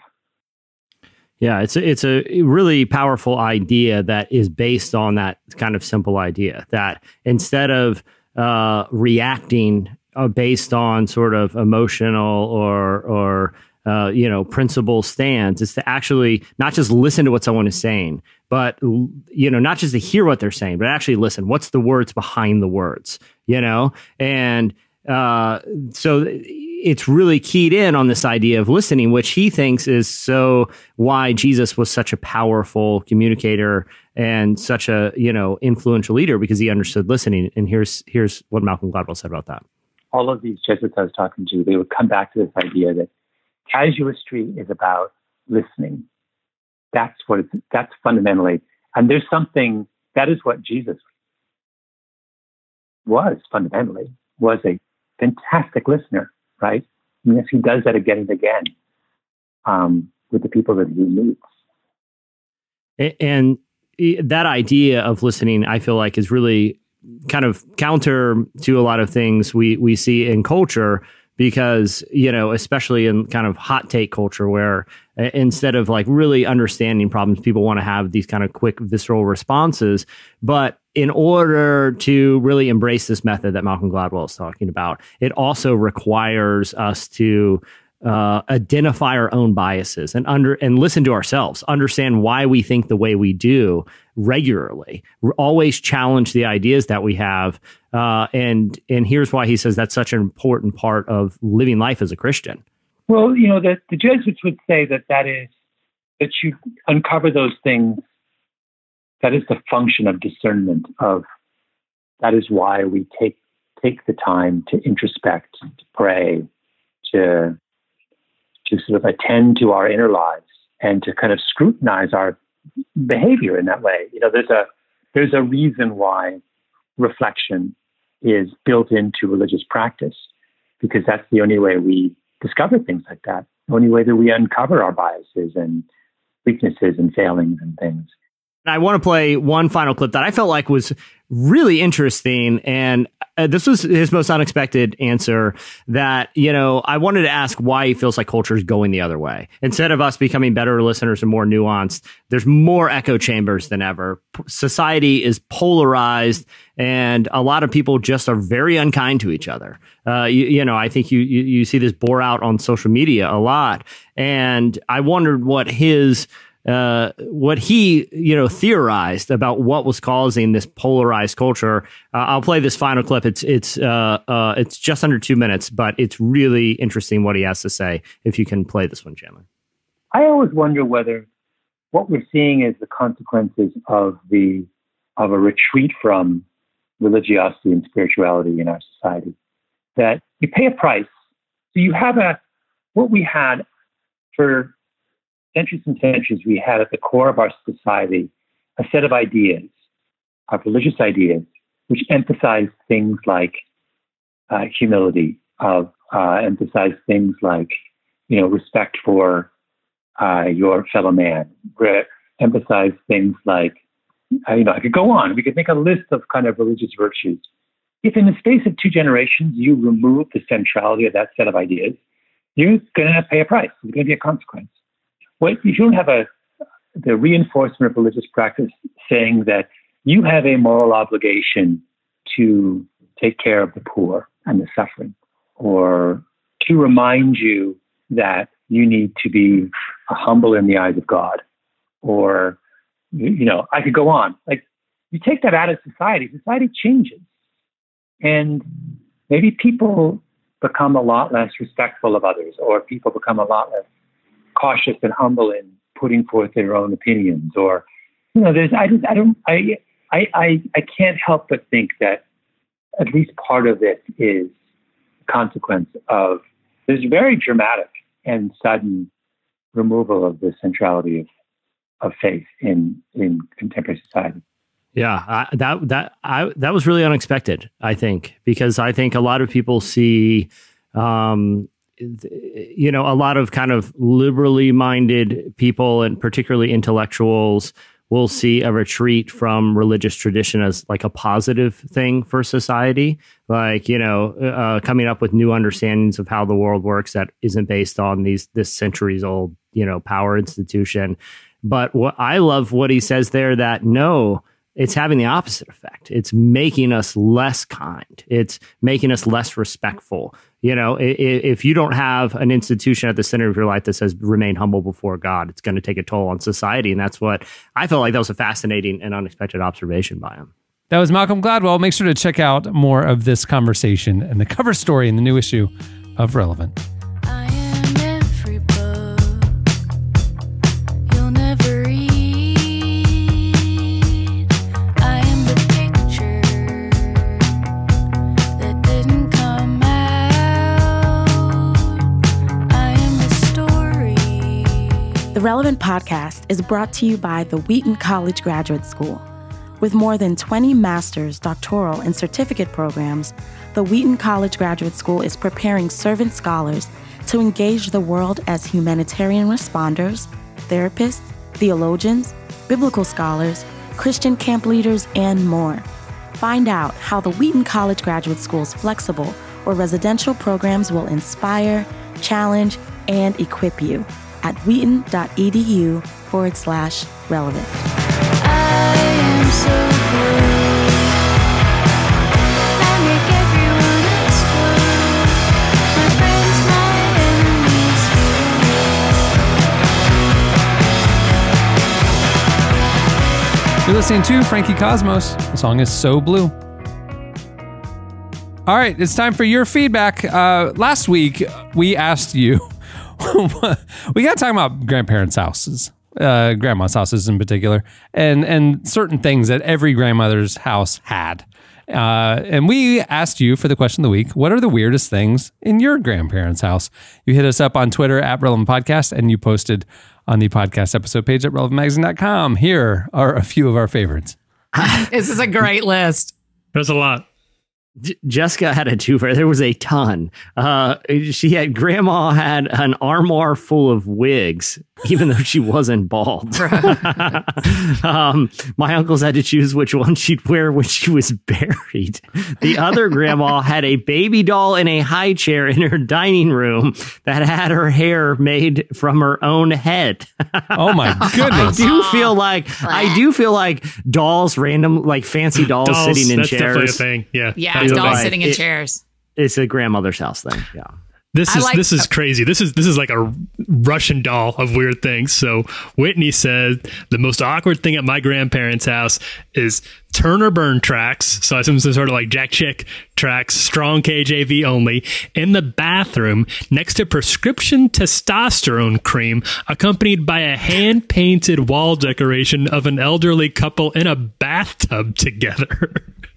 Yeah, it's a, it's a really powerful idea that is based on that kind of simple idea that instead of uh, reacting uh, based on sort of emotional or or uh, you know principle stands, is to actually not just listen to what someone is saying, but you know not just to hear what they're saying, but actually listen. What's the words behind the words? You know, and uh, so. It's really keyed in on this idea of listening, which he thinks is so why Jesus was such a powerful communicator and such a, you know, influential leader, because he understood listening. And here's here's what Malcolm Gladwell said about that. All of these Jesuits I was talking to, they would come back to this idea that casuistry is about listening. That's what it's, that's fundamentally, and there's something, that is what Jesus was fundamentally, was a fantastic listener. Right? And yes, he does that again and again um, with the people that he meets. And that idea of listening, I feel like, is really kind of counter to a lot of things we, we see in culture, because, you know, especially in kind of hot take culture, where instead of like really understanding problems, people want to have these kind of quick visceral responses. But in order to really embrace this method that Malcolm Gladwell is talking about, it also requires us to uh, identify our own biases and under and listen to ourselves, understand why we think the way we do regularly, always challenge the ideas that we have. Uh, and and here's why he says that's such an important part of living life as a Christian. Well, you know, the, the Jesuits would say that that is, that you uncover those things. That is the function of discernment. Of that is why we take take the time to introspect, to pray, to to sort of attend to our inner lives, and to kind of scrutinize our behavior in that way. You know, there's a there's a reason why reflection is built into religious practice, because that's the only way we discover things like that. The only way that we uncover our biases and weaknesses and failings and things. I want to play one final clip that I felt like was really interesting. And uh, this was his most unexpected answer that, you know, I wanted to ask why he feels like culture is going the other way. Instead of us becoming better listeners and more nuanced, there's more echo chambers than ever. P- society is polarized and a lot of people just are very unkind to each other. Uh, you, you know, I think you, you, you see this bore out on social media a lot. And I wondered what his Uh, what he, you know, theorized about what was causing this polarized culture. Uh, I'll play this final clip. It's it's uh, uh, it's just under two minutes, but it's really interesting what he has to say. If you can play this one, Chandler. I always wonder whether what we're seeing is the consequences of the of a retreat from religiosity and spirituality in our society. That you pay a price. So you have a what we had for centuries and centuries, we had at the core of our society a set of ideas, of religious ideas, which emphasized things like uh, humility, of uh, emphasized things like, you know, respect for uh, your fellow man, re- emphasized things like, uh, you know, I could go on. We could make a list of kind of religious virtues. If in the space of two generations you remove the centrality of that set of ideas, you're going to pay a price. There's going to be a consequence. Well, if you don't have a the reinforcement of religious practice saying that you have a moral obligation to take care of the poor and the suffering, or to remind you that you need to be humble in the eyes of God, or, you know, I could go on. Like, you take that out of society, society changes. And maybe people become a lot less respectful of others, or people become a lot less cautious and humble in putting forth their own opinions, or, you know, there's, I just, I don't, I, I, I, I can't help but think that at least part of it is a consequence of this very dramatic and sudden removal of the centrality of, of faith in, in contemporary society. Yeah, I, that that I that was really unexpected, I think, because I think a lot of people see, um, you know, a lot of kind of liberally minded people and particularly intellectuals will see a retreat from religious tradition as like a positive thing for society, like, you know, uh, coming up with new understandings of how the world works that isn't based on these this centuries old, you know, power institution. But what I love what he says there, that no, it's having the opposite effect. It's making us less kind. It's making us less respectful. You know, if you don't have an institution at the center of your life that says remain humble before God, it's going to take a toll on society. And that's what I felt like that was a fascinating and unexpected observation by him. That was Malcolm Gladwell. Make sure to check out more of this conversation and the cover story in the new issue of Relevant. The Relevant Podcast is brought to you by the Wheaton College Graduate School. With more than twenty master's, doctoral, and certificate programs, the Wheaton College Graduate School is preparing servant scholars to engage the world as humanitarian responders, therapists, theologians, biblical scholars, Christian camp leaders, and more. Find out how the Wheaton College Graduate School's flexible or residential programs will inspire, challenge, and equip you at wheaton.edu forward slash relevant. I am so blue. I make everyone explode. My friends, my enemies. You're listening to Frankie Cosmos. The song is So Blue. All right, it's time for your feedback. Uh, last week, we asked you, we got talking about grandparents' houses, uh, grandma's houses in particular, and and certain things that every grandmother's house had. Uh, and we asked you for the question of the week, what are the weirdest things in your grandparents' house? You hit us up on Twitter at Relevant Podcast, and you posted on the podcast episode page at relevant magazine dot com. Here are a few of our favorites. This is a great list. There's a lot. J- Jessica had a twofer. There was a ton. Uh, she had grandma had an armoire full of wigs, even though she wasn't bald. um, my uncles had to choose which one she'd wear when she was buried. The other grandma had a baby doll in a high chair in her dining room that had her hair made from her own head. Oh my I goodness. do feel like I do feel like dolls, random like fancy dolls, Dolls, sitting in that's chairs. definitely a thing. Yeah. Yeah, That's dolls right. sitting in It- chairs. It's a grandmother's house thing. Yeah. This I is like- this is crazy. This is this is like a Russian doll of weird things. So Whitney said the most awkward thing at my grandparents' house is turn or burn tracks. So I assume some sort of like Jack Chick tracks, strong K J V only, in the bathroom next to prescription testosterone cream, accompanied by a hand painted wall decoration of an elderly couple in a bathtub together.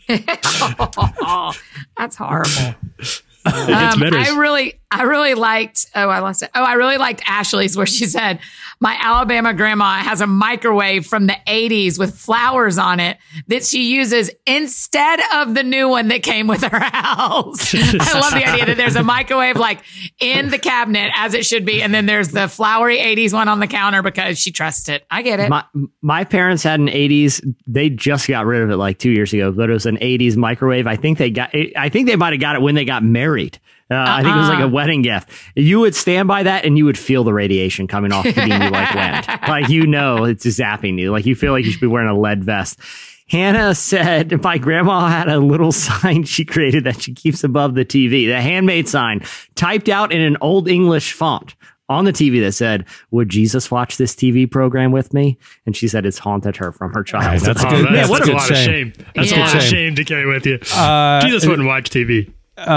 Oh, that's horrible. It gets Um, better. I really, I really liked. Oh, I lost it. Oh, I really liked Ashley's where she said, "My Alabama grandma has a microwave from the eighties with flowers on it that she uses instead of the new one that came with her house." I love the idea that there's a microwave like in the cabinet as it should be, and then there's the flowery eighties one on the counter because she trusts it. I get it. My my parents had an eighties. They just got rid of it like two years ago, but it was an eighties microwave. I think they got. I think they might have got it when they got married. Uh, uh-uh. I think it was like a wedding gift. You would stand by that and you would feel the radiation coming off hitting you like wind. Like, you know, it's zapping you. Like, you feel like you should be wearing a lead vest. Hannah said my grandma had a little sign she created that she keeps above the T V, the handmade sign, typed out in an old English font on the T V that said, "Would Jesus watch this T V program with me?" And she said it's haunted her from her childhood. That's Oh, good. that's, Man, what that's a a lot shame. of shame. That's Yeah. a lot of Shame. shame to carry with you. Uh, Jesus wouldn't watch T V.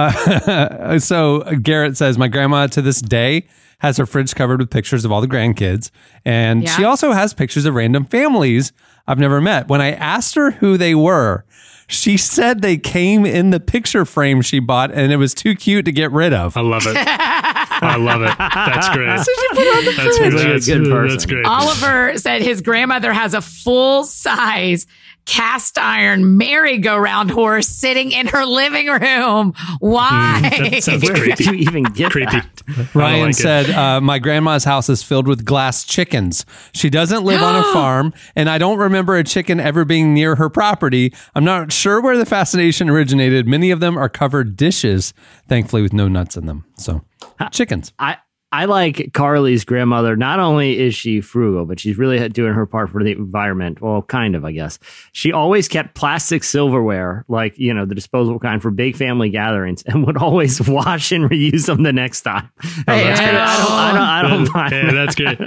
Uh, so Garrett says, my grandma to this day has her fridge covered with pictures of all the grandkids. And Yeah. she also has pictures of random families I've never met. When I asked her who they were, she said they came in the picture frame she bought and it was too cute to get rid of. I love it. I love it. That's great. So she put it on the That's, fridge. Like a that's, good person. that's great. Oliver said his grandmother has a full size cast iron merry-go-round horse sitting in her living room. Why? That sounds Where creepy. did you even get Creepy. that? Ryan like it. said, uh, my grandma's house is filled with glass chickens. She doesn't live on a farm, and I don't remember a chicken ever being near her property. I'm not sure where the fascination originated. Many of them are covered dishes, thankfully with no nuts in them. So, chickens. I, I like Carly's grandmother. Not only is she frugal, but she's really doing her part for the environment. Well, kind of, I guess. She always kept plastic silverware, like, you know, the disposable kind for big family gatherings, and would always wash and reuse them the next time. Hey, that's I, great. I don't, I don't, I don't mind. Yeah, that's great.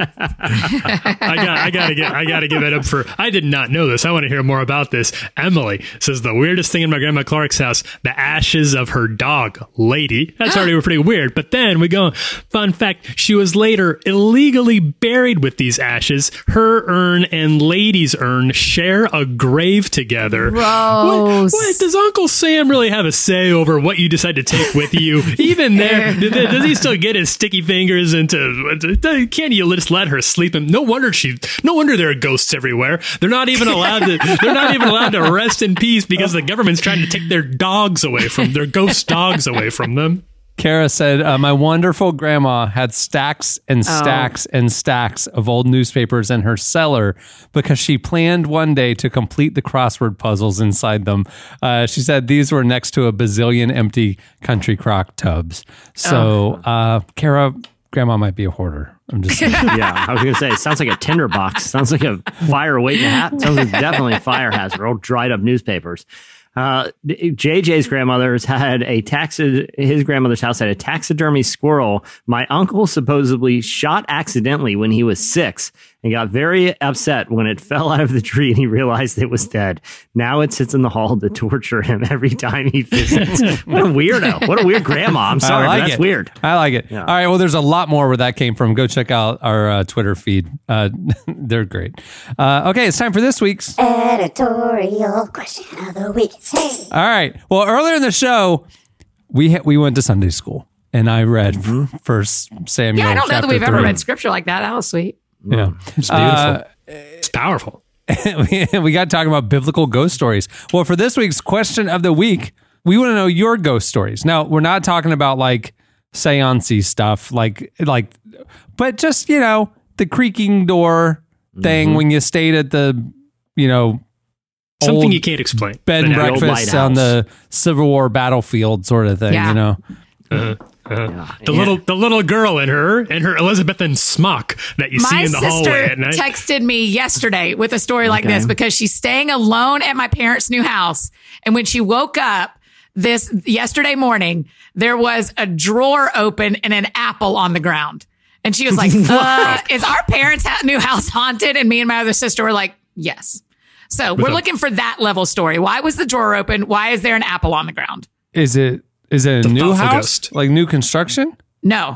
I got, I got to get, I got to give it up for. I did not know this. I want to hear more about this. Emily says the weirdest thing in my grandma Clark's house: the ashes of her dog, Lady. That's already pretty weird. But then we go. Fun fact: she was later illegally buried with these ashes. Her urn and Lady's urn share a grave together. Gross. What, what does Uncle Sam really have a say over what you decide to take with you? Even there, does he still get his sticky fingers into? Can't you just let her sleep? And no wonder she. No wonder there are ghosts everywhere. They're not even allowed to. They're not even allowed to rest in peace because the government's trying to take their dogs away from their ghost dogs away from them. Kara said, uh, my wonderful grandma had stacks and stacks oh. and stacks of old newspapers in her cellar because she planned one day to complete the crossword puzzles inside them. Uh, she said these were next to a bazillion empty Country Crock tubs. So, oh. uh, Kara, grandma might be a hoarder. I'm just saying. Yeah, I was going to say, it sounds like a tinderbox. Sounds like a fire waiting to happen. Sounds like definitely a fire hazard, old dried up newspapers. Uh, J J's grandmother's had a taxi, his grandmother's house had a taxidermy squirrel my uncle supposedly shot accidentally when he was six and got very upset when it fell out of the tree and he realized it was dead. Now it sits in the hall to torture him every time he visits. What a weirdo. What a weird grandma. I'm sorry, I like but that's it. weird. I like it. Yeah. All right. Well, there's a lot more where that came from. Go check out our uh, Twitter feed. Uh, they're great. Uh, okay. It's time for this week's editorial question of the week. Hey. All right. Well, earlier in the show, we ha- we went to Sunday school and I read mm-hmm. First Samuel. Yeah, I don't know that we've three. ever read scripture like that. That was sweet. Yeah. It's beautiful. Uh, it's powerful. we got talking about biblical ghost stories. Well, for this week's question of the week, We want to know your ghost stories. Now, we're not talking about like seance-y stuff, like, like, but just, you know, the creaking door thing mm-hmm. when you stayed at the, you know, something you can't explain. Bed and breakfast on the Civil War battlefield sort of thing, yeah. you know? Uh-huh. Uh, yeah. The yeah. little the little girl in her in her Elizabethan smock that you my see in the hallway at night. My sister texted me yesterday with a story like okay. this because she's staying alone at my parents' new house. And when she woke up this yesterday morning, there was a drawer open and an apple on the ground. And she was like, uh, is our parents' new house haunted? And me and my other sister were like, yes. So we're looking for that level story. Why was the drawer open? Why is there an apple on the ground? Is it Is it a the new house? Ghost. Like new construction? No.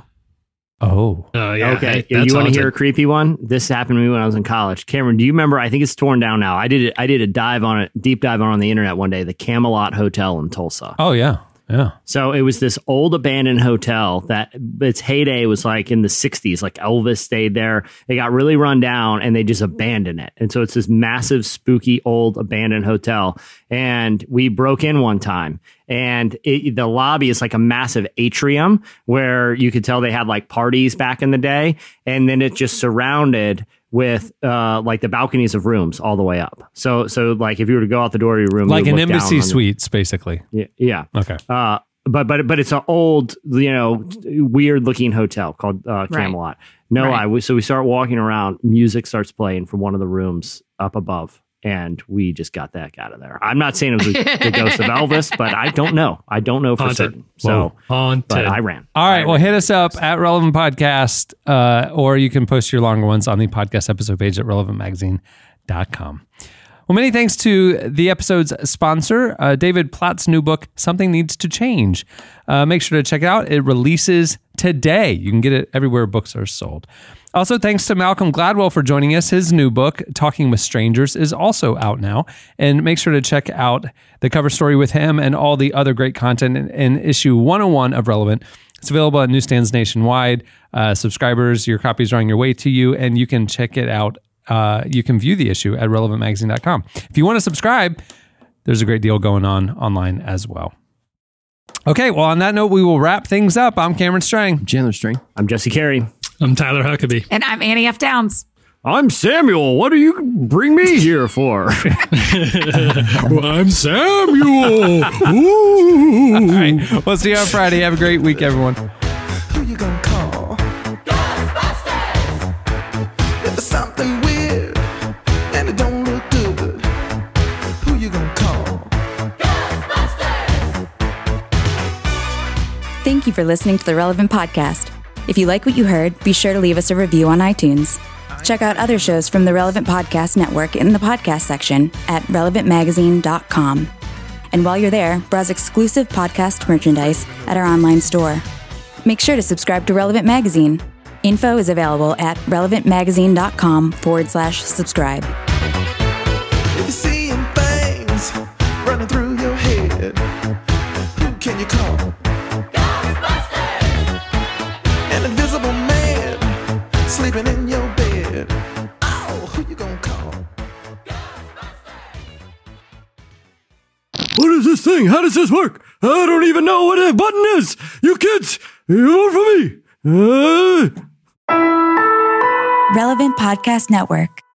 Oh. Uh, yeah. Okay. You want to hear a creepy one? This happened to me when I was in college. Cameron, do you remember? I think it's torn down now. I did it. I did a dive on it, deep dive on, on the internet one day, the Camelot Hotel in Tulsa. Oh, yeah. Yeah. So it was this old abandoned hotel that its heyday was like in the sixties, like Elvis stayed there. It got really run down and they just abandoned it. And so it's this massive, spooky, old abandoned hotel. And we broke in one time and it, the lobby is like a massive atrium where you could tell they had like parties back in the day. And then it just surrounded with uh, like the balconies of rooms all the way up. So, so like if you were to go out the door of your room, like an embassy suites, basically. Yeah. Yeah. Okay. Uh, but but but it's an old, you know, weird looking hotel called uh, Camelot. Right. No, right. I so we start walking around. Music starts playing from one of the rooms up above, and we just got the heck out of there. I'm not saying it was the ghost of Elvis, but I don't know. I don't know for Haunted. certain. So, Haunted. but I ran. All right. I well, ran. hit us up at Relevant Podcast, uh, or you can post your longer ones on the podcast episode page at relevant magazine dot com. Well, many thanks to the episode's sponsor, uh, David Platt's new book, Something Needs to Change. Uh, make sure to check it out. It releases today. You can get it everywhere books are sold. Also, thanks to Malcolm Gladwell for joining us. His new book, Talking with Strangers, is also out now. And make sure to check out the cover story with him and all the other great content in, in issue one oh one of Relevant. It's available at newsstands nationwide. Uh, subscribers, your copies are on your way to you, and you can check it out. Uh, you can view the issue at relevant magazine dot com. If you want to subscribe, there's a great deal going on online as well. Okay, well, on that note, we will wrap things up. I'm Cameron Strang. I'm Chandler Strang. I'm Jesse Carey. I'm Tyler Huckabee. And I'm Annie F. Downs. I'm Samuel. What do you bring me here for? Well, I'm Samuel. Ooh. All right, we'll see you on Friday. Have a great week, everyone. Who you gonna call? Ghostbusters! If it's something weird and it don't look good, who you gonna call? Ghostbusters! Thank you for listening to the Relevant Podcast. If you like what you heard, be sure to leave us a review on iTunes. Check out other shows from the Relevant Podcast Network in the podcast section at relevant magazine dot com. And while you're there, browse exclusive podcast merchandise at our online store. Make sure to subscribe to Relevant Magazine. Info is available at relevant magazine dot com forward slash subscribe. If you're seeing things running through your head, who can you call? Ghostbusters! An invisible man sleeping in your bed. Oh, who you gonna call? What is this thing? How does this work? I don't even know what a button is. You kids, you vote for me. Uh... Relevant Podcast Network.